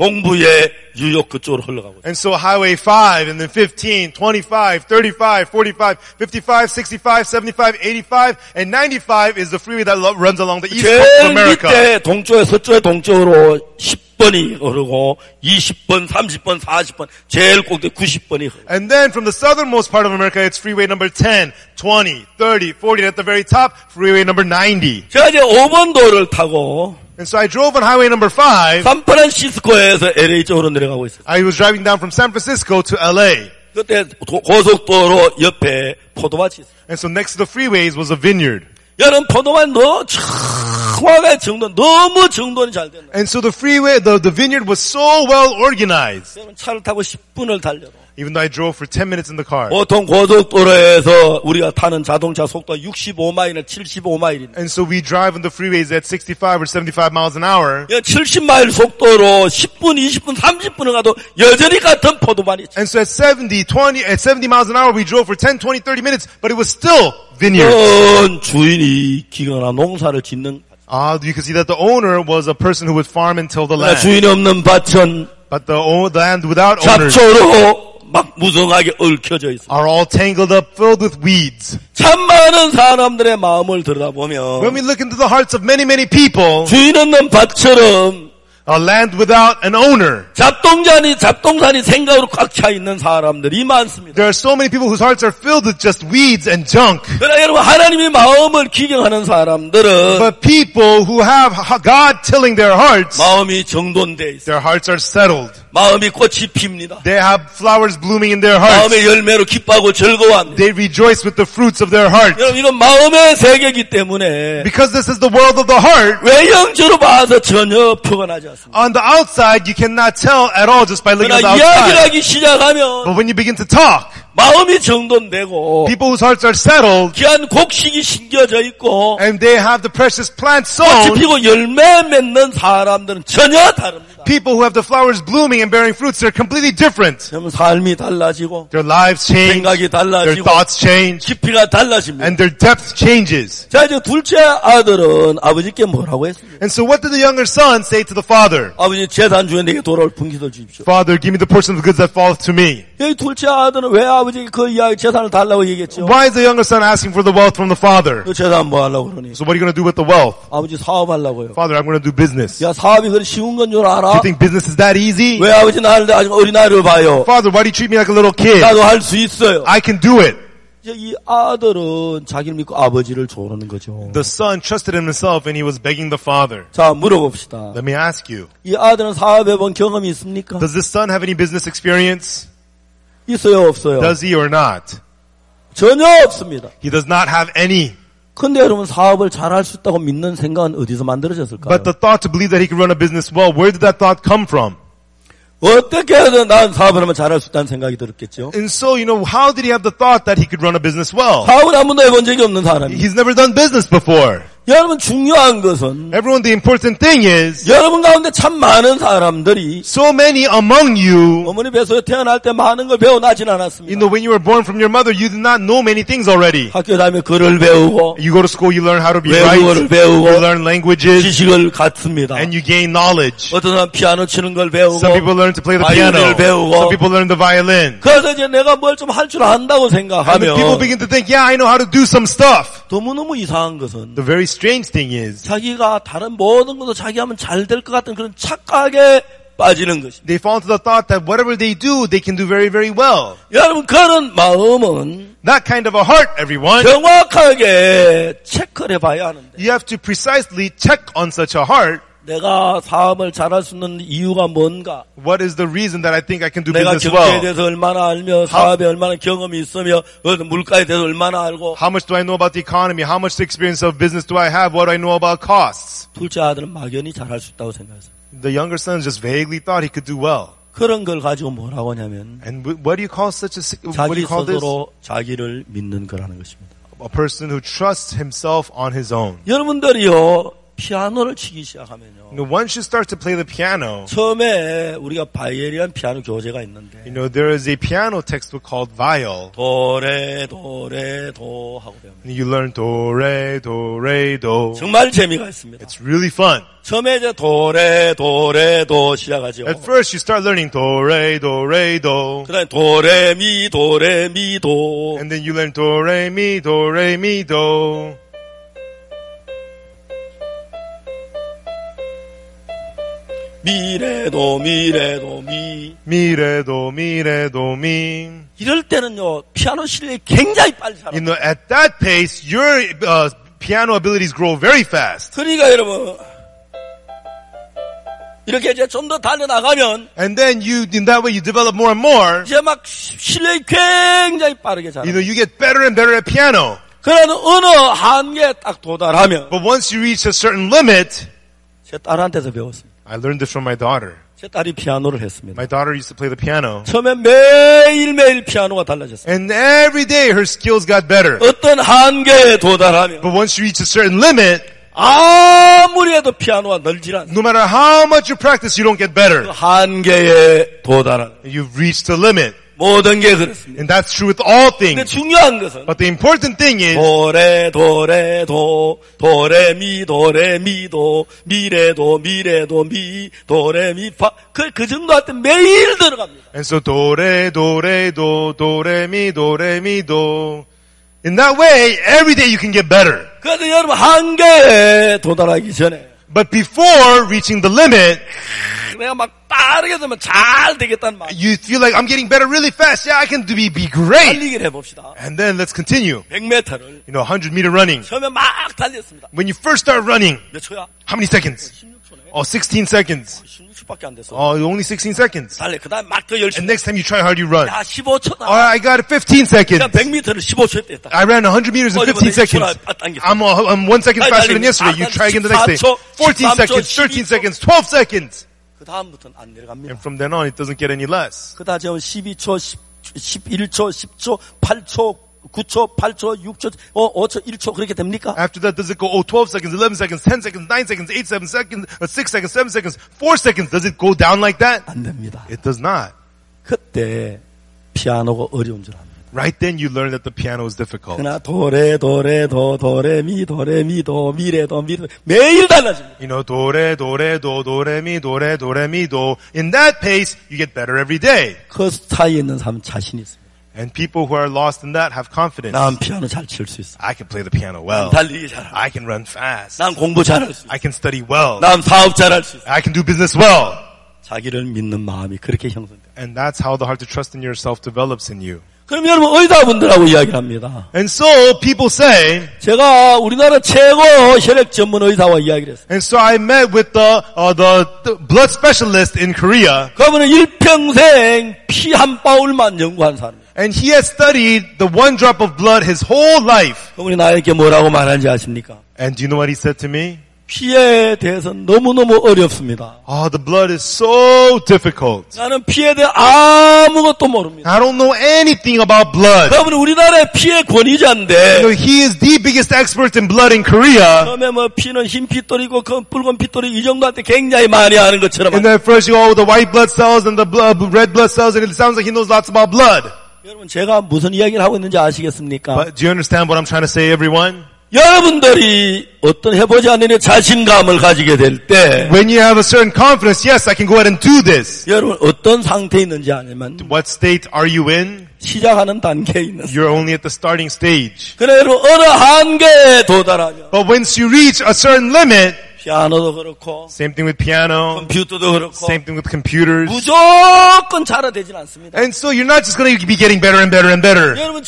동부의 뉴욕 그쪽으로 흘러가고 있어요. And so highway five and then fifteen, twenty-five, thirty-five, forty-five, fifty-five, sixty-five, seventy-five, eighty-five, and ninety-five is the freeway that lo- runs along the east coast of 제일 America. 밑에 동쪽에 서쪽에 동쪽으로 십 번이 흐르고 이십 번, 삼십 번, 사십 번, 제일 꼭대 구십 번이 흐르고. And then from the southernmost part of America, it's freeway number ten, twenty, thirty, forty, and at the very top, freeway number ninety. 제가 이제 오 번 도를 타고 And so I drove on highway number five. 샌프란시스코에서 엘에이 쪽으로 내려가고 있어요. I was driving down from San Francisco to L A. 그때 도- 고속도로 옆에 포도밭이 있어요. And so next to the freeways was a vineyard. 여름 포도밭 너 정확하게 정돈, 너무 정돈이 잘 됐나. And so the freeway, the, the vineyard was so well organized. 저는 차를 타고 십 분을 달려도 Even though I drove for ten minutes in the car. 보통 고속도로에서 우리가 타는 자동차 속도가 육십오 마일이나 칠십오 마일인데 And so we drive on the freeways at sixty-five or seventy-five miles an hour. 칠십 마일 속도로 십 분, 이십 분, 삼십 분을 가도 여전히 같은 포도밭이 있죠. And so at seventy, twenty, at seventy miles an hour we drove for ten, twenty, thirty minutes, but it was still vineyards. 전 주인이 기거나 농사를 짓는 Ah, you can see that the owner was a person who would farm and till the 그러나 land. 주인이 없는 밭은 But the own- the land without owners 잡초로 막 무성하게 얽혀져 있어요. are all tangled up, filled with weeds. 참 많은 사람들의 마음을 들여다보면 When we look into the hearts of many, many people, 주인 없는 밭처럼 a land without an owner, 잡동산이 잡동산이 생각으로 꽉 차 있는 사람들이 많습니다. there are so many people whose hearts are filled with just weeds and junk. 그러나 여러분 하나님의 마음을 기경하는 사람들은 But people who have God tilling their hearts, 마음이 정돈돼 있어요. their hearts are settled. 마음이 꽃이 핍니다. They have flowers blooming in their hearts. 마음의 열매로 기뻐하고 즐거워합니다. They rejoice with the fruits of their heart. 여러분 이건 마음의 세계이기 때문에 Because this is the world of the heart, 외형적으로 봐서 전혀 표가 나지 않습니다. on the outside you cannot tell at all just by looking at 그러나 the 이야기를 outside. 하기 시작하면 But when you begin to talk, 마음이 정돈되고 people whose hearts are settled, 귀한 곡식이 심겨져 있고 and they have the precious plants 꽃이 sown, 피고 열매 맺는 사람들은 전혀 다릅니다. people who have the flowers blooming and bearing fruits, they're completely different. 그러면 삶이 달라지고 Their lives change, 생각이 their 달라지고 thoughts change, 깊이가 달라집니다. and their depth changes. 자 이제 둘째 아들은 아버지께 뭐라고 했습니까? And so what did the younger son say to the father? 아버지 재산 중에 내게 돌아올 분깃을 주십시오. Father, give me the portion of the goods that falleth to me. 여기 둘째 아들은 왜 아버지에게 그 이야기 재산을 달라고 얘기했죠? Why is the younger son asking for the wealth from the father? 그 재산 뭐 하려고 그러니? So what are you going to do with the wealth? 아버지 사업하려고요. Father, I'm going to do business. 야 사업이 그리 쉬운 건 줄 You 알아? think business is that easy? 왜 아버지 나를 아직 어린아이를 봐요? Father, why do you treat me like a little kid? 나도 할 수 있어요. I can do it. 이제 이 아들은 자기를 믿고 아버지를 조르는 거죠. The son trusted in himself and he was begging the father. 자 물어봅시다. Let me ask you, 이 아들은 사업해본 경험이 있습니까? does this son have any business experience? 있어요 없어요? Does he or not? 전혀 없습니다. He does not have any. 근데 여러분 사업을 잘할 수 있다고 믿는 생각은 어디서 만들어졌을까요? But the thought to believe that he could run a business well, where did that thought come from? 어떻게 해서 난 사업을 하면 잘할 수 있다는 생각이 들었겠죠? And so, you know, how did he have the thought that he could run a business well? 사업을 한 번도 해본 적이 없는 사람이. He's never done business before. 여러분 중요한 것은 Everyone, the important thing is, 여러분 가운데 참 많은 사람들이 so many among you, 어머니 뱃속에 태어날 때 많은 걸 배워나진 you 않았습니다. know, when you were born from your mother, you did not know many things already. 학교 다니면 글을 배우고 You go to school, you learn how to be 외국어를 right, 배우고 you learn languages, 지식을 갖습니다. and you gain knowledge. 어떤 사람 피아노 치는 걸 배우고 Some people learn to play the 바이올린을 piano. 배우고 Some people learn the violin. 그래서 이제 내가 뭘 좀 할 줄 안다고 And then 생각하면 people begin to think, yeah, I know how to do some stuff. 너무너무 이상한 것은 The very strange thing is, 자기가 다른 모든 것도 자기 하면 잘 될 것 같은 그런 착각에 빠지는 것입니다. they fall into the thought that whatever they do, they can do very, very well. 여러분 그런 마음은 That kind of a heart, everyone. 정확하게 체크를 해봐야 하는데 You have to precisely check on such a heart. 내가 사업을 잘할 수 있는 이유가 뭔가 What is the reason that I think I can do 내가 business 경제에 well? 대해서 얼마나 알며 사업에 얼마나 경험이 있으며 어떤 물가에 대해서 얼마나 알고 How much do I know about the economy? How much experience of business do I have? What do I know about costs? 둘째 아들은 막연히 잘할 수 있다고 생각했어요. The younger son just vaguely thought he could do well. 그런 걸 가지고 뭐라고 하냐면 And what do you call such a, what 자기 do you call this? 스스로 자기를 믿는 거라는 것입니다. A person who trusts himself on his own. 여러분들이요 피아노를 치기 시작하면요. You know, once you start to play the piano, 처음에 우리가 바이엘이라는 피아노 교재가 있는데 you know, there is a piano textbook called Viol. 도레 도레 도 하고 배웁니다. And you learn do, re, do, re, do. 정말 재미가 있습니다. It's really fun. 처음에 이제 도레 도레 도 시작하죠. At first, you start learning do, re, do, re, do. 그다음에 도레 미 도레 미 도. And then you learn do, re, mi, do, re, mi, do. 미레도 미레도 미. Mi, re, do, mi, re, do, mi. 이럴 때는요 피아노 실력이 굉장히 빨리 You 자랍니다. know, at that pace, your uh, piano abilities grow very fast. 그러니까 여러분 이렇게 이제 좀 더 달려나가면 And then you, in that way, you develop more and more. 이제 막 실력이 굉장히 빠르게 You 자랍니다. know, you get better and better at piano. 그러나 어느 한계에 딱 도달하면 But once you reach a certain limit, 제 딸한테서 배웠습니다. I learned this from my daughter. 제 딸이 피아노를 했습니다. My daughter used to play the piano. 처음에 매일매일 피아노가 달라졌어요. And every day her skills got better. 어떤 한계에 도달하면 But once you reach a certain limit, 아무리 해도 피아노가 늘질 않아요. no matter how much you practice, you don't get better. 그 한계에 도달하는 You've reached the limit. 모든 게 그렇습니다. And that's true with all 근데 things. 중요한 것은 But the important thing is, 도레 도레 도 도레 미 도레 미 도 미레 도 미레 도 미 도레 미파그 그 정도 할 때 매일 들어갑니다. and so do, re, do, re, do, do, re, mi, do, re, mi, do. In that way, every day you can get better. 그래서 여러분 한계에 도달하기 전에 But before reaching the limit, 내가 막 빠르게 되면 잘 되겠다는 마음 you feel like I'm getting better really fast. Yeah, I can do, be, be great. 달리기를 해봅시다. And then let's continue. 백 미터를 You know, one hundred meter running. 처음에 막 달렸습니다. When you first start running, 몇 초야? how many seconds? 십육 초네. Oh, sixteen seconds. 십육 초밖에 안 됐어. Oh, only sixteen seconds. 달려. 그 다음에 막 더 And 열심히. next time you try hard, you run. 야, 십오 초다. Oh, I got it fifteen seconds. 그냥 백 미터를 십오 초에 뗐다. I ran one hundred meters in fifteen seconds. I'm, uh, I'm one second faster than yesterday. You try again the next day. fourteen seconds, thirteen seconds, twelve seconds. 그 다음부터는 안 내려갑니다. And from then on, it doesn't get any less. 그 다음에 십이 초, 십, 십일 초, 십 초, 팔 초, 구 초, 팔 초, 육 초, 어, 오 초, 일 초 그렇게 됩니까? After that, does it go, oh, twelve seconds, eleven seconds, ten seconds, nine seconds, eight, seven seconds, uh, six seconds, seven seconds, four seconds? Does it go down like that? 안 됩니다. It does not. 그때 피아노가 어려운 줄 압니다. Right then, you learn that the piano is difficult. 그러나 도레 도레 도 도레 미 도레 미 도 미레 도 미레 매일 달라집니다. You know, do, re, do, re, do, do, re, mi, do, re, do, re, mi, do. In that pace, you get better every day. 그 사이에 있는 사람은 자신이 있습니다. And people who are lost in that have confidence. 난 피아노 잘 칠 수 있어. I can play the piano well. 난 달리기 잘하고. I can run fast. 난 공부 잘할 수 있어. I can study well. 난 사업 잘할 수 있어. I can do business well. 자기를 믿는 마음이 그렇게 형성돼요. And that's how the heart to trust in yourself develops in you. 그럼 여러분 의사분들하고 이야기를 합니다. And so people say, 제가 우리나라 최고 혈액 전문 의사와 이야기를 했어요. and so I met with the, uh, the, the blood specialist in Korea, 그분은 일평생 피 한 바울만 연구한 사람이에요. and he has studied the one drop of blood his whole life. 그분이 나에게 뭐라고 말하는지 아십니까? And do you know what he said to me? 피에 대해서 너무너무 어렵습니다. Oh, the blood is so difficult. 나는 피에 대해 아무것도 모릅니다. I don't know anything about blood. 그분은 우리나라의 피의 You 권위자인데 know, he is the biggest expert in blood in Korea. 처음에 뭐 피는 흰 핏돌이고 그 붉은 핏돌이 이 정도 할 때 굉장히 많이 아는 것처럼 And then first you go, oh, the white blood cells and the blood, red blood cells, and it sounds like he knows lots about blood. 여러분 제가 무슨 이야기를 하고 있는지 아시겠습니까? But do you understand what I'm trying to say, everyone? 여러분들이 어떤 해보지 않는 일에 자신감을 가지게 될 때 When you have a certain confidence, yes, I can go ahead and do this. 여러분 어떤 상태에 있는지 아니면 What state are you in? 시작하는 단계에 있는 You're only at the starting stage. 그래 여러분 어느 한계에 도달하면 But once you reach a certain limit, 피아노도 그렇고 same thing with piano, 컴퓨터도 그렇고 same thing with computers. 무조건 잘하되진 않습니다. And so you're not just going to be getting better and better and better. 여러분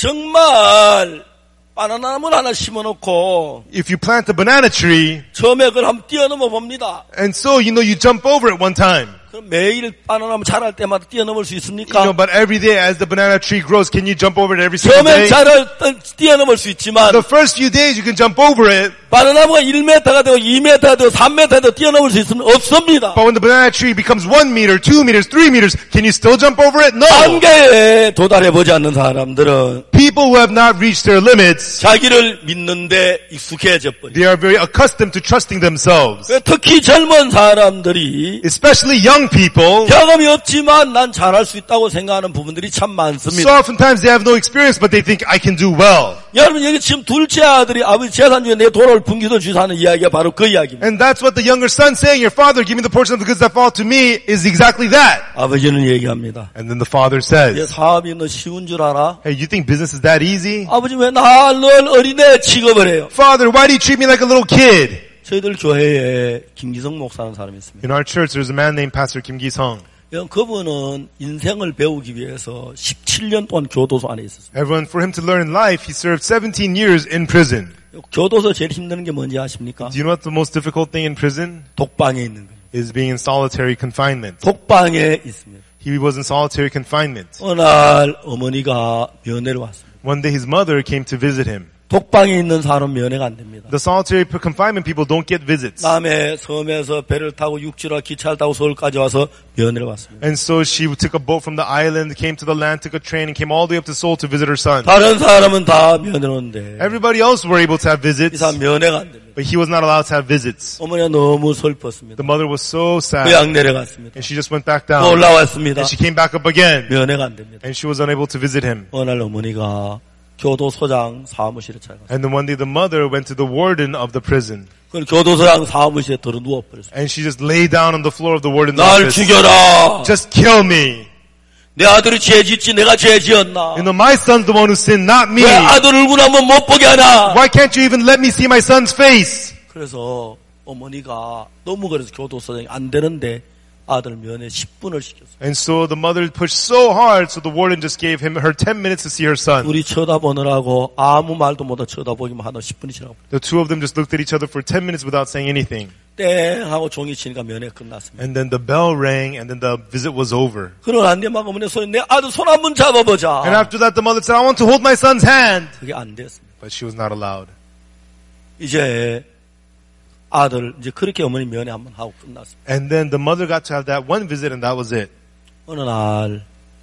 정말 바나나나무를 하나 심어놓고 If you plant a banana tree, 처음에 그걸 한번 뛰어넘어 봅니다. and so you know you jump over it one time. 그럼 매일 바나나무 자랄 때마다 뛰어넘을 수 You 있습니까? know, but every day as the banana tree grows, can you jump over it every single 처음엔 day? 자랄 때 뛰어넘을 수 있지만 The first few days you can jump over it, 바나나무가 일 미터가 되고 이 미터가 되고 삼 미터가 되고 뛰어넘을 수 있으면 없습니다. but when the banana tree becomes one meter, two meters, three meters, can you still jump over it? No. 한계에 도달해보지 않는 사람들은 people who have not reached their limits, 자기를 믿는데 익숙해져 버려. they are very accustomed to trusting themselves. 특히 젊은 사람들이 Especially young people. 경험이 없지만 난 잘할 수 있다고 생각하는 부분들이 참 So 많습니다. oftentimes they have no experience, but they think I can do well. 여러분 여기 지금 둘째 아들이 아버지 재산 중에 내 돌아올 분기도 주사는 이야기가 바로 그 이야기입니다. And that's what the younger son saying, your father, give me the portion of the goods that fall to me, is exactly that. 아버지는 얘기합니다. And then the father 이 says, 사업이 너 쉬운 줄 알아? hey, you think business is that easy? 아버지 왜 날 어린애 취급을 해요? Father, why do you treat me like a little kid? 저희들 교회에 김기성 목사라는 사람이 있습니다. In our church, there's a man named Pastor Kim Gi-sung. 그분은 인생을 배우기 위해서 십칠 년 동안 교도소 안에 있었어요. Everyone, for him to learn in life, he served seventeen years in prison. 교도소 제일 힘든 게 뭔지 아십니까? Do you know what the most difficult thing in prison? 독방에 있는 거예요. Is being in solitary confinement. 독방에 있습니다. He was in solitary confinement. 어느 날 어머니가 면회를 왔습니다. One day his mother came to visit him. 독방에 있는 사람은 면회가 안 됩니다. The solitary confinement people don't get visits. 남해 섬에서 배를 타고 육지로 기차를 타고 서울까지 와서 면회를 왔습니다. And so she took a boat from the island, came to the land, took a train, and came all the way up to Seoul to visit her son. 다른 사람은 다 면회를 오는데 Everybody else were able to have 이 visits, 사람 면회가 안 됩니다. but he was not allowed to have visits. 어머니가 너무 슬펐습니다. The mother was so sad, 고향 내려갔습니다. and she just went back 또 down. 올라왔습니다. And she came back up again, 면회가 안 됩니다. and she was unable to visit him. 어느 날 어머니가 교도소장 사무실에 찾아갔어요. And then one day the mother went to the warden of the prison, 그 교도소장 사무실에 들어 누워버렸어요. and she just lay down on the floor of the warden's 날 office. 죽여라. Just kill me. 내 아들이 죄 짓지 내가 죄 지었나? You know, my son's the one who sinned, not me. 왜 아들 얼굴 한번 못 보게 하나? Why can't you even let me see my son's face? 그래서 어머니가 너무 그래서 교도소장이 안 되는데 아들 면회 십 분을 시켰어요. And so the mother pushed so hard, so the warden just gave him her ten minutes to see her son. 우리 쳐다보느라고 아무 말도 못하고 쳐다보기만 하다 십 분이 지나고 The two of them just looked at each other for ten minutes without saying anything. 땡 하고 종이 치니까 면회 끝났습니다. And then the bell rang, and then the visit was over. 그러고 안 되면 어머니 손에 내 아들 손 한 번 잡아보자. And after that, the mother said, I want to hold my son's hand. 그게 안 됐습니다. But she was not allowed. 이제 아들 이제 그렇게 어머니 면회 한번 하고 끝났습니다. And then the mother got to have that one visit, and that was it. 어느 날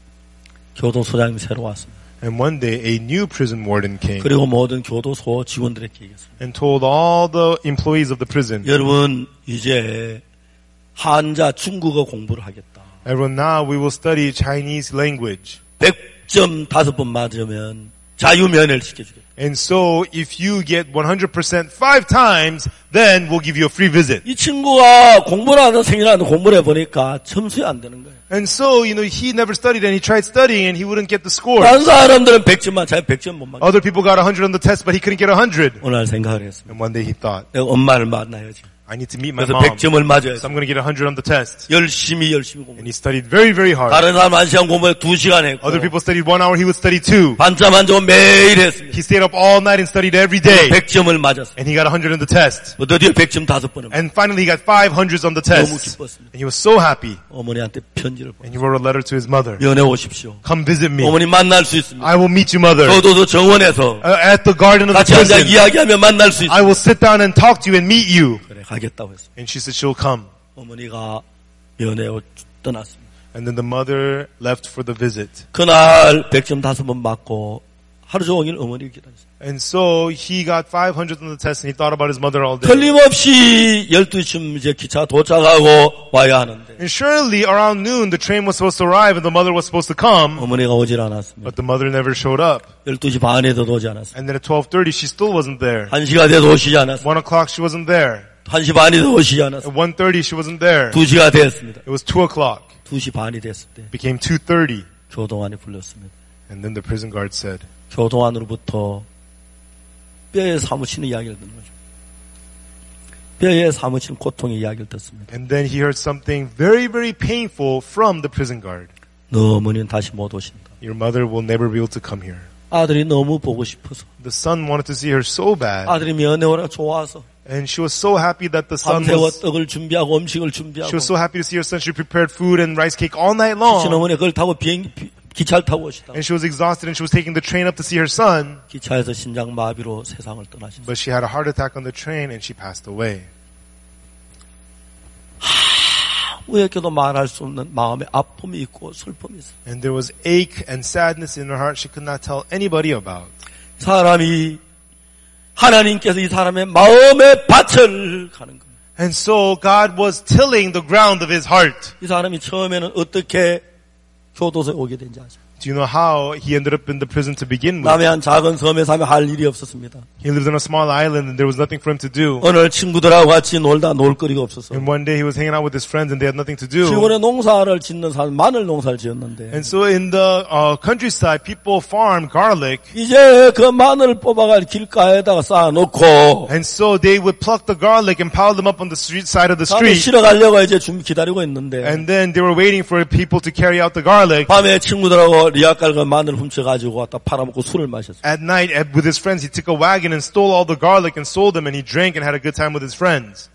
교도소장이 새로 왔습니다. And one day, a new prison warden came 그리고 모든 교도소 직원들에게 얘기했습니다. and told all the employees of the prison, 여러분 이제 한자 중국어 공부를 하겠다. everyone, now we will study Chinese language. 백 점 다섯 번 맞으면 자유면회를 시켜주겠다. And so, if you get one hundred percent five times, then we'll give you a free visit. 이 친구가 공부를 하는 생일하는 공부를 해보니까 점수가 안 되는 거예요. And so, you know, he never studied and he tried studying and he wouldn't get the score. 다른 사람들은 백 점만 자기 백 점 못 맞고. Other people got one hundred on the test, but he couldn't get one hundred. 오늘 생각을 했습니다. And one day he thought, 내가 엄마를 만나야지. I need to meet my 그래서 mom. 백 점을 맞아야지. So I'm going to get one hundred on the test. 열심히 열심히 공부. And he studied very, very hard. 다른 사람 한 시간 공부해 두 시간 했고. Other people studied one hour, he would study two. 반잠 안 자고 매일 했습니다. He stayed up all night and studied every day. 백 점을 맞았어요. And he got one hundred on the test. 드디어 백 점 다섯 번을. And finally he got five hundreds on the 너무 test. 기뻤습니다. And he was so happy. 어머니한테 편지를 보내. And he wrote a letter to his mother. 면회 오십시오. Come visit me. 어머니 만날 수 있습니다. I will meet you, mother. 교도소 정원에서 Uh, at the garden of the 같이 앉아 prison. 이야기하면 만날 수 있습니다. I will sit down and talk to you and meet you. 그래 가겠다고 했어요. And she said she'll come. 어머니가 면회 떠났습니다. And then the mother left for the visit. 그날 백 점 다섯 번 맞고 하루 종일 어머니를 기다렸어요. And so he got five hundred on the test and he thought about his mother all day. 틀림없이 열두 시쯤 이제 기차 도착하고 와야 하는데 And surely around noon the train was supposed to arrive and the mother was supposed to come. 어머니가 오질 않았습니다. But the mother never showed up. 열두 시 반에도 오지 않았습니다. And then at twelve thirty she still wasn't there. 한 시가 돼도 오시지 않았습니다. one o'clock she wasn't there. 한 시 반에도 오시지 않았습니다. At one thirty she wasn't there. 두 시가 됐습니다. It was two o'clock. 두 시 반이 됐을 때 It became two thirty. 교도관이 불렀습니다. And then the prison guard said, 교도관으로부터 뼈에 사무치는 이야기를 듣는 거죠. 뼈에 사무치는 고통의 이야기를 듣습니다. and then he heard something very, very painful from the prison guard. 너 어머니는 다시 못 오신다. Your mother will never be able to come here. 아들이 너무 보고 싶어서 The son wanted to see her so bad. 아들이 면회 오라 좋아서 And she was so happy that the son 밤새워 was, 떡을 준비하고 음식을 she 준비하고 was so happy to see her son. She prepared food and rice cake all night 지친 long. 어머니 그걸 타고 비행기 비- 기차를 타고 오시다. And she was exhausted and she was taking the train up to see her son. 기차에서 심장마비로 세상을 떠나셨어요. But she had a heart attack on the train and she passed away. 누구에게도 말할 수 없는 마음의 아픔이 있고 슬픔이 있어요. And there was ache and sadness in her heart she could not tell anybody about. 사람이 하나님께서 이 사람의 마음의 밭을 가는 겁니다. And so God was tilling the ground of his heart. 이 사람이 처음에는 어떻게 교도소에 오게 된지 아죠? Do you know how he ended up in the prison to begin with? 남의 한 작은 섬에 살면 할 일이 없었습니다. He lived on a small island and there was nothing for him to do. 오늘 친구들하고 같이 놀다 놀 거리가 없었어. And one day he was hanging out with his friends and they had nothing to do. 시골에 농사를 짓는 사람, 마늘 농사를 지었는데 And so in the uh, countryside, people farm garlic. 이제 그 마늘을 뽑아갈 길가에다가 쌓아놓고 And so they would pluck the garlic and pile them up on the street side of the 밤에 street. 실어 가려고 이제 준비 기다리고 있는데 And then they were waiting for people to carry out the garlic. 밤에 친구들하고 리아깔과 마늘 훔쳐가지고 왔다 팔아먹고 술을 마셨어요. At night, at, with his friends, he took a wagon and stole all the garlic and sold them, and he drank and had a good time with his friends.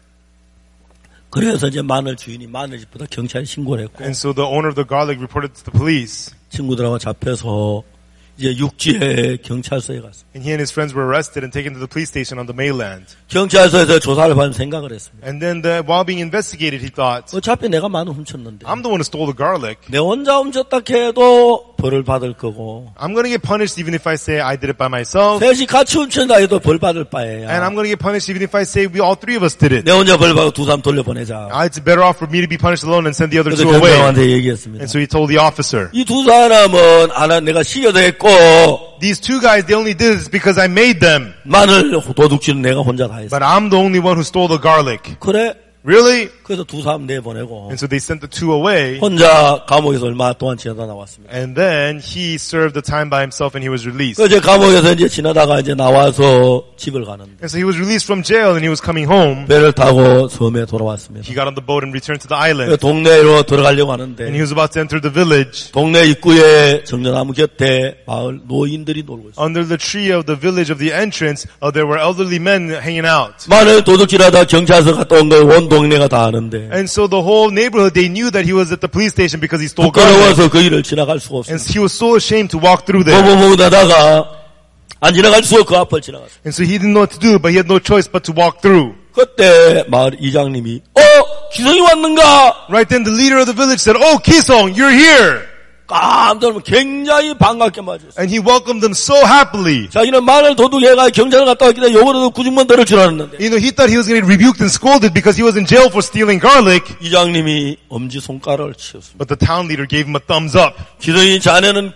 그래서 이제 마늘 주인이 마늘 집보다 경찰에 신고를 했고 And so the owner of the garlic reported to the police. 친구들하고 잡혀서 이제 육지에 경찰서에 갔어요. And he and his friends were arrested and taken to the police station on the mainland. 경찰서에서 조사를 받으면 생각을 했습니다. And then the, while being investigated, he thought, 어차피 내가 마늘 훔쳤는데 I'm the one who stole the garlic. 내 혼자 훔쳤다 해도 벌을 받을 거고 I'm going to get punished even if I say I did it by myself. 셋이 같이 훔친다 해도 벌 받을 바에야 And I'm going to get punished even if I say we all three of us did it. 내 혼자 벌 받고 두 사람 돌려보내자. Uh, It's better off for me to be punished alone and send the other 그래서 two away. 경찰한테 얘기했습니다. And so he told the officer, 이 두 사람은 하나 내가 시켜도 했고 these two guys, they only did this because I made them. 마늘 도둑질은 내가 혼자 다 했어. But I'm the only one who stole the garlic. 그래? Really? 그래서 두 사람 내보내고 And so they sent the two away. 혼자 감옥에서 얼마 동안 지내다 나왔습니다. And then he served the time by himself and he was released. 그 이제 감옥에서 이제 지나다가 이제 나와서 집을 가는데 And so he was released from jail and he was coming home. 배를 타고 섬에 돌아왔습니다. He got on the boat and returned to the 그 island. 동네로 들어가려고 And he 하는데 was about to enter the village. 동네 입구에 정전나무 곁에 마을 노인들이 놀고 있어요. Under the tree of the village of the entrance, uh, there were elderly men hanging out. 마늘 도둑질하다 경찰서 갔다 온 걸 온 동네가 다 아는데 And so the whole neighborhood, they knew that he was at the police station because he stole garlic. 부끄러워서 그 길을 지나갈 수가 And 없습니다. he was so ashamed to walk through there. 보보보다가 안 지나갈 수 없고 그 앞을 지나갔어요. And so he didn't know what to do, but he had no choice but to walk through. 그때 마을 이장님이 어 기성이 왔는가? Right then the leader of the village said, "Oh, Kisong, you're here." 깜짝 놀라 굉장히 반갑게 맞았어요. And he welcomed them so happily. 자기는 마늘 도둑해가 경찰을 갔다 왔기 때문에 요거라도 구직만 들을 줄 알았는데 You know, he thought he was going to get rebuked and scolded because he was in jail for stealing garlic. 이장님이 엄지손가락을 치었습니다. But the town leader gave him a thumbs up. 기성이 자네는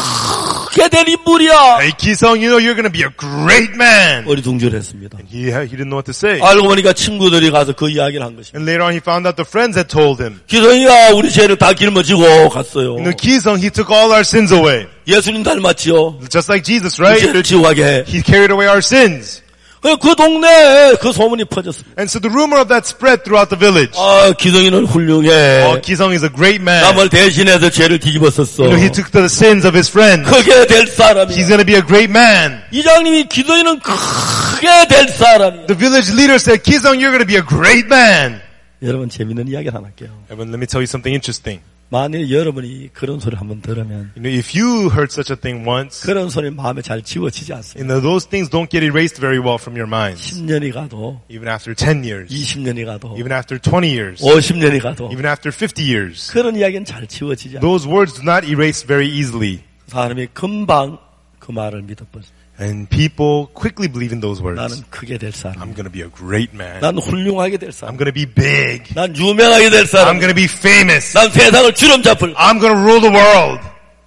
크게 된 인물이야. Hey, Kisong, you know you're going to be a great man. 어리둥절했습니다. He, he didn't know what to say. 알고 보니까 친구들이 가서 그 이야기를 한 것입니다. And later on he found out the friends had told him. 기성이가 우리 죄를 다 짊어지고 갔어요. You know, Kisong, he took all our sins away. 예수님 닮았지요. Just like Jesus, 그 right? 죄를 지고 가게 해. He carried away our sins. 그 동네에 그 소문이 퍼졌습니다. And so the rumor of that spread throughout the village. 아, 기성이는 훌륭해. Oh, Kisong is a great man. 남을 대신해서 죄를 뒤집었었어. You know, he took the sins of his friends. 크게 될 사람이야. He's going to be a great man. 이장님이 기성이는 크게 될 사람이야. The village leader said, Kisong, you're going to be a great man. 여러분 재밌는 이야기를 하나 할게요. Evan, let me tell you something interesting. 만일 여러분이 그런 소리를 한번 들으면 You know, if you heard such a thing once, 그런 소리 마음에 잘 지워지지 않습니다. you know, those things don't get erased very well from your minds. 십 년이 가도 Even after ten years. 이십 년이 가도 Even after twenty years. 오십 년이 가도 Even after fifty years. 그런 이야기는 잘 지워지지 않습니다. Those words do not erase very easily. 사람이 금방 그 말을 믿어버렸습니다. And people quickly believe in those words. 나는 크게 될 사람. I'm going to be a great man. 난 훌륭하게 될 I'm 사람. going to be big. 난 유명하게 될 I'm 사람. going to be famous. 난 세상을 주름잡을. I'm going to rule the world.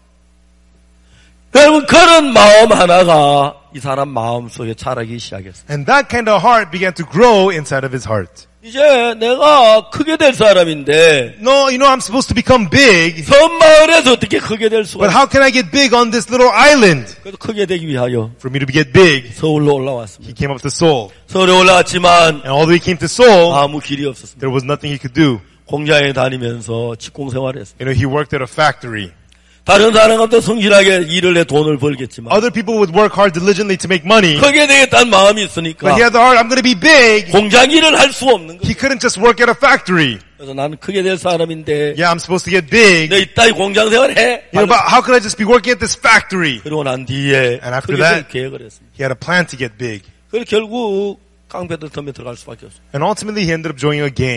여러분 그런 마음 하나가 이 사람 마음 속에 자라기 시작했어요. And that kind of heart began to grow inside of his heart. 이제 내가 크게 될 사람인데 No, you know, I'm supposed to become big. 섬 마을에서 어떻게 크게 될 수가 But 있어요? how can I get big on this little island? 그래서 크게 되기 위하여 For me to get big, 서울로 he 올라왔습니다. came up to Seoul. 서울에 올라왔지만 And although he came to Seoul, 아무 길이 없었습니다. there was nothing he could do. 공장에 다니면서 직공 생활을 했습니다. You know, he worked at a factory. 다른 사람한테 성실하게 일을 해 돈을 벌겠지만 Other people would work hard diligently to make money. 크게 되겠다는 마음이 But 있으니까 he had the heart, I'm going to be big. 공장 일을 할 수 없는 거예요. He couldn't just work at a factory. 그래서 나는 크게 될 사람인데 Yeah, I'm supposed to get big. 내 이따위 공장 생활 해. You know, but how could I just be working at this factory? 그러고 난 뒤에 And after 크게 될 that- 계획을 했습니다. He had a plan to get big. 그래서 결국 깡패들 틈에 들어갈 수밖에 없어요. And ultimately he ended up joining a gang.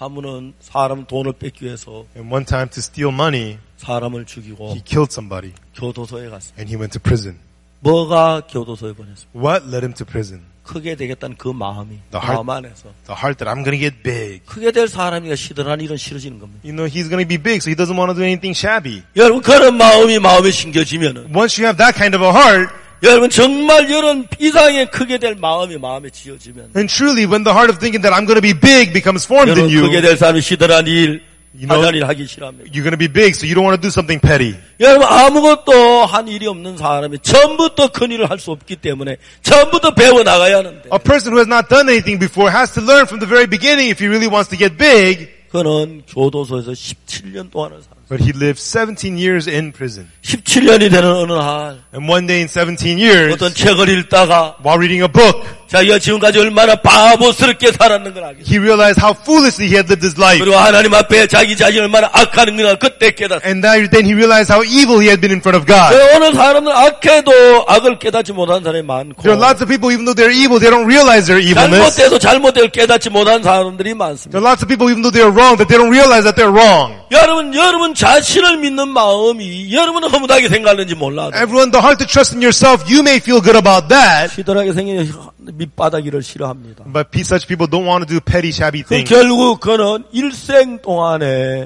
한 분은 사람 돈을 뺏기 위해서 And one time to steal money, 사람을 죽이고 he killed somebody 교도소에 갔습니다. and he went to prison. 뭐가 교도소에 보냈습니다. What led him to prison? 크게 되겠다는 그 마음이 The heart- 마음 안에서 The heart that I'm going to get big. 크게 될 사람이가 시들한 일은 싫어지는 겁니다. You know, he's going to be big, so he doesn't want to do anything shabby. 여러분 그런 마음이 마음에 심겨지면은 Once you have that kind of a heart, 여러분 정말 이런 이상의 크게 될 마음이 마음에 지어지면 and truly when the heart of thinking that I'm going to be big becomes formed in 여러분 you, 크게 될 사람이 시들한 일, You know- 하자는 일 하기 싫어합니다. you're going to be big, so you don't want to do something petty. 여러분 아무것도 한 일이 없는 사람이 처음부터 큰 일을 할 수 없기 때문에 처음부터 배워 나가야 하는데 A person who has not done anything before has to learn from the very beginning if he really wants to get big. 그는 교도소에서 십칠 년 동안을 살았어요. But he lived seventeen years in prison. 십칠 년이 되는 어느 날 And one day in seventeen years, 어떤 책을 읽다가 while reading a book, 자기가 지금까지 얼마나 바보스럽게 살았는 걸 알겠어요. he realized how foolishly he had lived his life. 그리고 하나님 앞에 자기 자신이 얼마나 악하는 걸 그때 깨닫어요. And that, then he realized how evil he had been in front of God. 오늘 사람들 악해도 악을 깨닫지 못한 사람이 많고 There are lots of people, even though they're evil, they don't realize their evilness. 잘못돼도 잘못됨을 깨닫지 못한 사람들이 There 많습니다. are lots of people, even though they are wrong, that they don't realize that they're wrong. 여러분 여러분 자신을 믿는 마음이 여러분은 허무하게 생각하는지 몰라도 Everyone, the heart to trust in yourself, you may feel good about that, 시들하게 생긴 밑바닥이를 싫어합니다. but such people don't want to do petty, shabby 그 things. 결국 그는 일생 동안에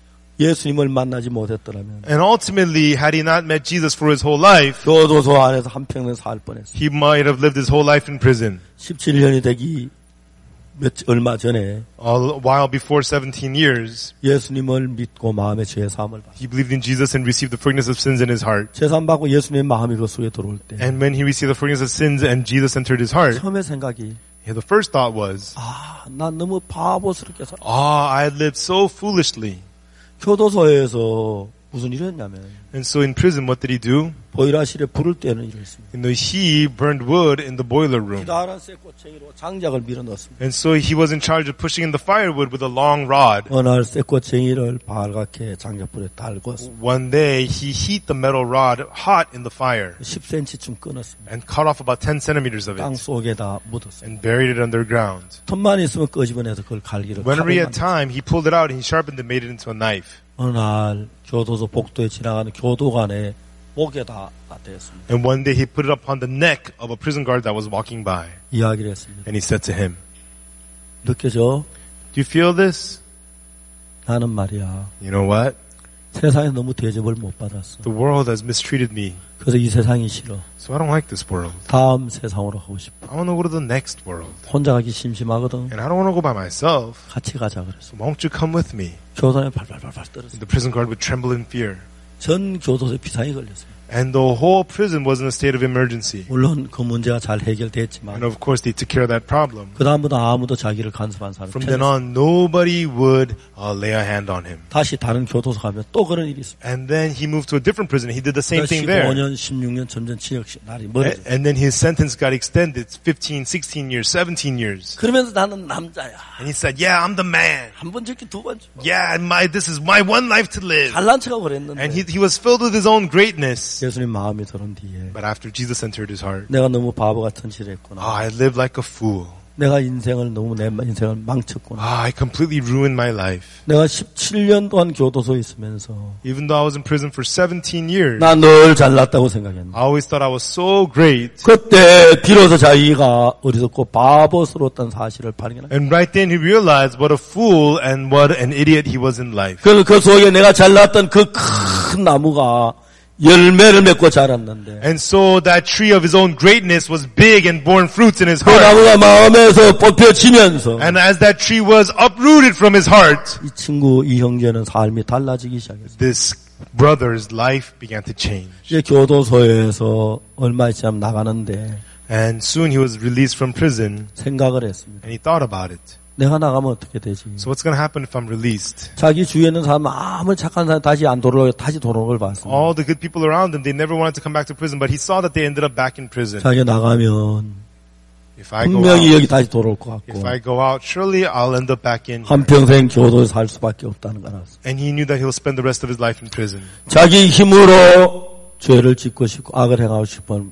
예수님을 만나지 못했더라면 And ultimately, had he not met Jesus for his whole life, 교도소 안에서 한평생 살 뻔했어요. he might have lived his whole life in prison. 십칠 년이 되기 몇 얼마 전에 A while before seventeen years, 예수님을 믿고 마음의 죄 사함을 받았어요. he believed in Jesus and received the forgiveness of sins in his heart. 죄 사함 받고 예수님의 마음이 그 속에 들어올 때 And when he received the forgiveness of sins and Jesus entered his heart, 처음에 생각이 the first thought was, 아, 난 너무 바보스럽게 살아. ah, I had lived so foolishly. 교도소에서 무슨 일을 했냐면 And so in prison, what did he do? 보일러실에 불을 떼는 일을 했습니다. You know, he burned wood in the boiler room. 기다란 쇠꼬챙이로 장작을 밀어 넣었습니다. And so he was in charge of pushing in the firewood with a long rod. 어느 날 쇠꼬챙이를 발갛게 장작불에 달궜습니다. One day, he heat the metal rod hot in the fire 십 센티미터쯤 끊었습니다. and cut off about ten centimeters of 땅 it 속에다 묻었습니다. and buried it underground. 틈만 있으면 끄집어내서 그걸 갈기를 Whenever he 칼을 had time, he pulled it out and he sharpened it and made it into a knife. 어느 날 교도소 복도에 지나가는 교도관의 목에다 대었습니다. And one day, he put it upon the neck of a prison guard that was walking by. 이야기를 했습니다. And he said to him, 느껴져? do you feel this? 나는 말이야 You know what? 세상에 너무 대접을 못 받았어. The world has mistreated me, 그래서 이 세상이 싫어. so I don't like this world. 다음 세상으로 가고 싶어. I want to go to the next world. 혼자 가기 심심하거든. And I don't want to go by myself. 같이 가자 그랬어. So won't you come with me? 교도관이 발발발발 떨었어. The prison guard would tremble in fear. 전 교도소에 비상이 걸렸어요. And the whole prison was in a state of emergency. 물론 그 문제가 잘 And 해결됐지만 of course, they took care of that problem. 그 다음부터 아무도 자기를 간섭한 사람이 From then on, nobody would uh, lay a hand on him. 다시 다른 교도소 가면 또 그런 일이 있습니다. And then he moved to a different prison. He did the same thing there. 십오 년, 십육 년 점점 징역 날이 And, 멀어져. and then his sentence got extended fifteen, sixteen years, seventeen years. 그러면서 나는 남자야. And he said, yeah, I'm the man. 한 번 죽기 두 번 죽어. Yeah, my, this is my one life to live. 잘난 척하고 그랬는데 And he, he was filled with his own greatness. 예수님 마음이 들은 뒤에 But after Jesus entered his heart, 내가 너무 바보 같은 짓을 했구나. ah, I lived like a fool. 내가 인생을 너무 내 인생을 망쳤구나. Ah, I completely ruined my life. 내가 십칠 년 동안 교도소에 있으면서 Even though I was in prison for seventeen years, 나 늘 잘났다고 생각했는데 I always thought I was so great. 그때 비로소 자기가 어리석고 바보스러웠다는 사실을 발견한. And right then he realized what a fool and what an idiot he was in life. 그래서 그 속에 내가 잘났던 그 큰 나무가 열매를 맺고 자랐는데 And so that tree of his own greatness was big and borne fruits in his 그 heart. 나무가 마음에서 뽑혀지면서 And as that tree was uprooted from his heart, 이 친구 이 형제는 삶이 달라지기 시작했어요. this brother's life began to change. 이제 교도소에서 얼마 있으면 나가는데 And soon he was released from prison 생각을 했습니다. and he thought about it. 내가 나가면 어떻게 되지? So what's going to happen if I'm released? 자기 주위에 있는 사람 아무리 착한 사람 다시 안 돌아오고 다시 돌아오는 걸 봤습니다. All the good people around him, they never wanted to come back to prison, but he saw that they ended up back in prison. 자기 나가면 If I go 분명히 out, 여기 다시 돌아올 것 if 같고 I go out, surely I'll end up back in. 한평생 교도에 살 수밖에 없다는 걸 알았어요. And he knew that he'll spend the rest of his life in prison. 자기 힘으로 죄를 짓고 싶고 악을 행하고 싶은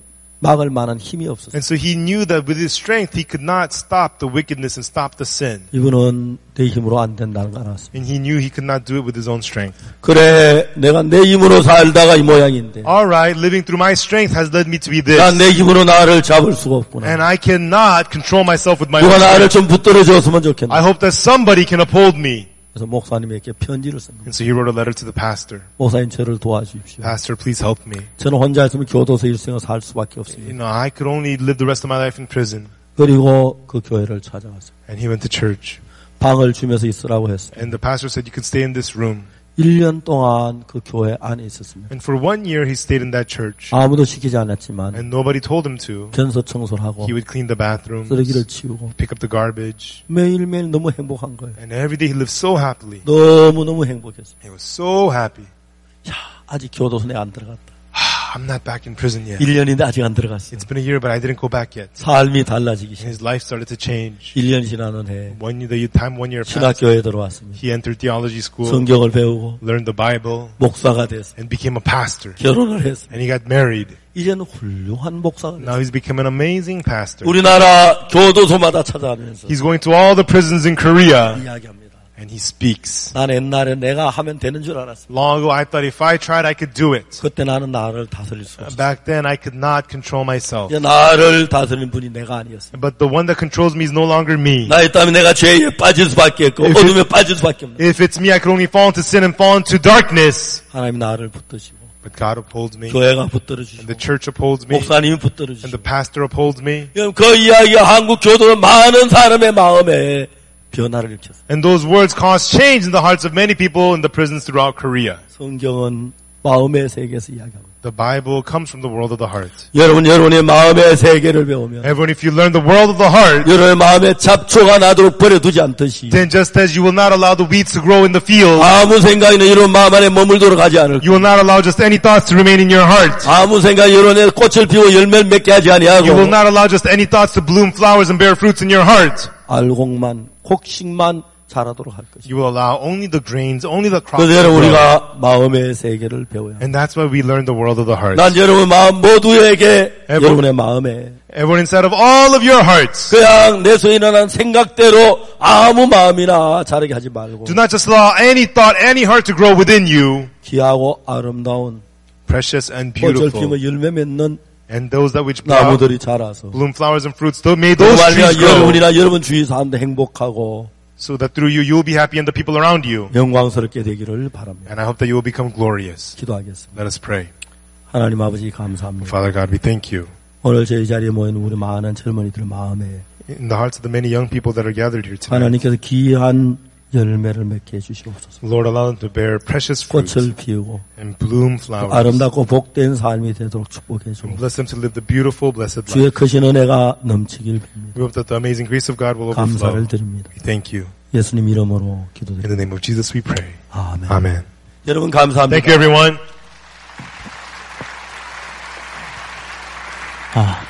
막을 만한 힘이 없었어요. And so he knew that with his strength, he could not stop the wickedness and stop the sin. 이분은 내 힘으로 안 된다는 걸 알았습니다. And he knew he could not do it with his own strength. 그래, 내가 내 힘으로 살다가 이 모양인데. Alright, living through my strength has led me to be this. 난 내 힘으로 나를 잡을 수가 없구나. And I cannot control myself with my 누가 own 나를 strength. 좀 붙들어 줬으면 좋겠네. I hope that somebody can uphold me. 그래서 목사님에게 편지를 쓴 거예요. And so he wrote a letter to the pastor. 목사님 저를 도와주십시오. Pastor, please help me. 저는 혼자 있으면 교도소 일생을 살 수밖에 You 없습니다. know, I could only live the rest of my life in prison. 그리고 그 교회를 찾아갔어요. And he went to church. 방을 주면서 있으라고 했어요. And the pastor said, you could stay in this room. 일 년 동안 그 교회 안에 있었습니다. And for one year, he stayed in that church. 아무도 시키지 않았지만 And nobody told him to. 변소 청소를 하고 He would clean the bathrooms, 쓰레기를 치우고 pick up the garbage. 매일매일 너무 행복한 거예요. And every day he lived so happily. 너무너무 행복했어요. He was so happy. 야, 아직 교도소에 안 들어갔다. I'm not back in prison yet. 일 년인데 아직 안 들어갔어요. It's been a year, but I didn't go back yet. 삶이 달라지기 And 시작. his life started to change. 일 년 지나는 해 One year, the time one year passed. 신학교에 들어왔습니다. He entered theology school, 성경을 배우고 learned the Bible, 목사가 됐어요. and became a pastor. 결혼을 했어요. And he got married. 이제는 훌륭한 목사가 됐어요. Now he's become an amazing pastor. 우리나라 교도소마다 찾아가면서 He's going to all the prisons in Korea, 이야기합니다. and he speaks. 난 옛날에 내가 하면 되는 줄 알았어요. Long ago, I thought if I tried, I could do it. 그때 나는 나를 다스릴 수 없었어요. Back then, I could not control myself. 이제 나를 다스리는 분이 내가 아니었어요. But the one that controls me is no longer me. 나 있다면 내가 죄에 빠질 수밖에 없고 If it- 어둠에 빠질 수밖에 없는 If it's me, I could only fall into sin and fall into darkness. 하나님이 나를 붙드시고 But God upholds me, 교회가 붙들어 and 주시고 the church upholds me, 목사님이 붙들어 and the 주시고 pastor upholds me. 그 이야기가 한국 교도 많은 사람의 마음에 변화를 일으켰어요. And those words cause change in the hearts of many people in the prisons throughout Korea. 성경은 마음의 세계에서 이야기합니다. The Bible comes from the world of the heart. 여러분 여러분의 마음의 세계를 배우면 Everyone, if you learn the world of the heart, 여러분의 마음에 잡초가 나도록 버려두지 않듯이 then just as you will not allow the weeds to grow in the field, 아무 생각이나 여러분 마음 안에 머물도록 하지 않을 you will not allow just any thoughts to remain in your heart. 아무 생각 여러분의 꽃을 피워 열매를 맺게 하지 아니하고 You will not allow just any thoughts to bloom flowers and bear fruits in your heart. 알곡만 곡식만 자라도록 할 것이다. You will allow only the grains, only the crops. 그래서 to 여러분 grow. 우리가 마음의 세계를 배워야 합니다. And that's why we learn the world of the heart. 난 여러분 마음 모두에게 every- 여러분의 마음에 Everyone inside of all of your hearts. 그냥 내서 일어난 생각대로 아무 마음이나 자라게 하지 말고 Do not just allow any thought, any heart to grow within you. 귀하고 아름다운 Precious and 꽃을 beautiful. 피우며 열매 맺는 And those that which bloom, 나무들이 자라서 bloom flowers and fruits, though may 그 those 말미암아 trees grow. 여러분이나 여러분 주위 사람도 행복하고 So that through you, you will be happy and the people around you. 영광스럽게 되기를 바랍니다. And I hope that you will become glorious. 기도하겠습니다. Let us pray. 하나님 아버지 감사합니다. Father God, we thank you. 오늘 저희 자리에 모인 우리 많은 젊은이들 마음에 In the hearts of the many young people that are gathered here tonight. 하나님께서 귀한 열매를 맺게 해주시옵소서. Lord, allow them to bear precious fruits 꽃을 피우고 and bloom flowers. 아름답고 복된 삶이 되도록 축복해 주고 And bless them to live the beautiful, blessed 주의 life. 크신 은혜가 넘치길 빕니다. We hope that the amazing grace of God will 감사를 overflow. 드립니다. We thank you. 예수님 이름으로 In 기도드립니다. the name of Jesus we pray. 아멘. Amen. 여러분 감사합니다. Thank you, everyone. 아.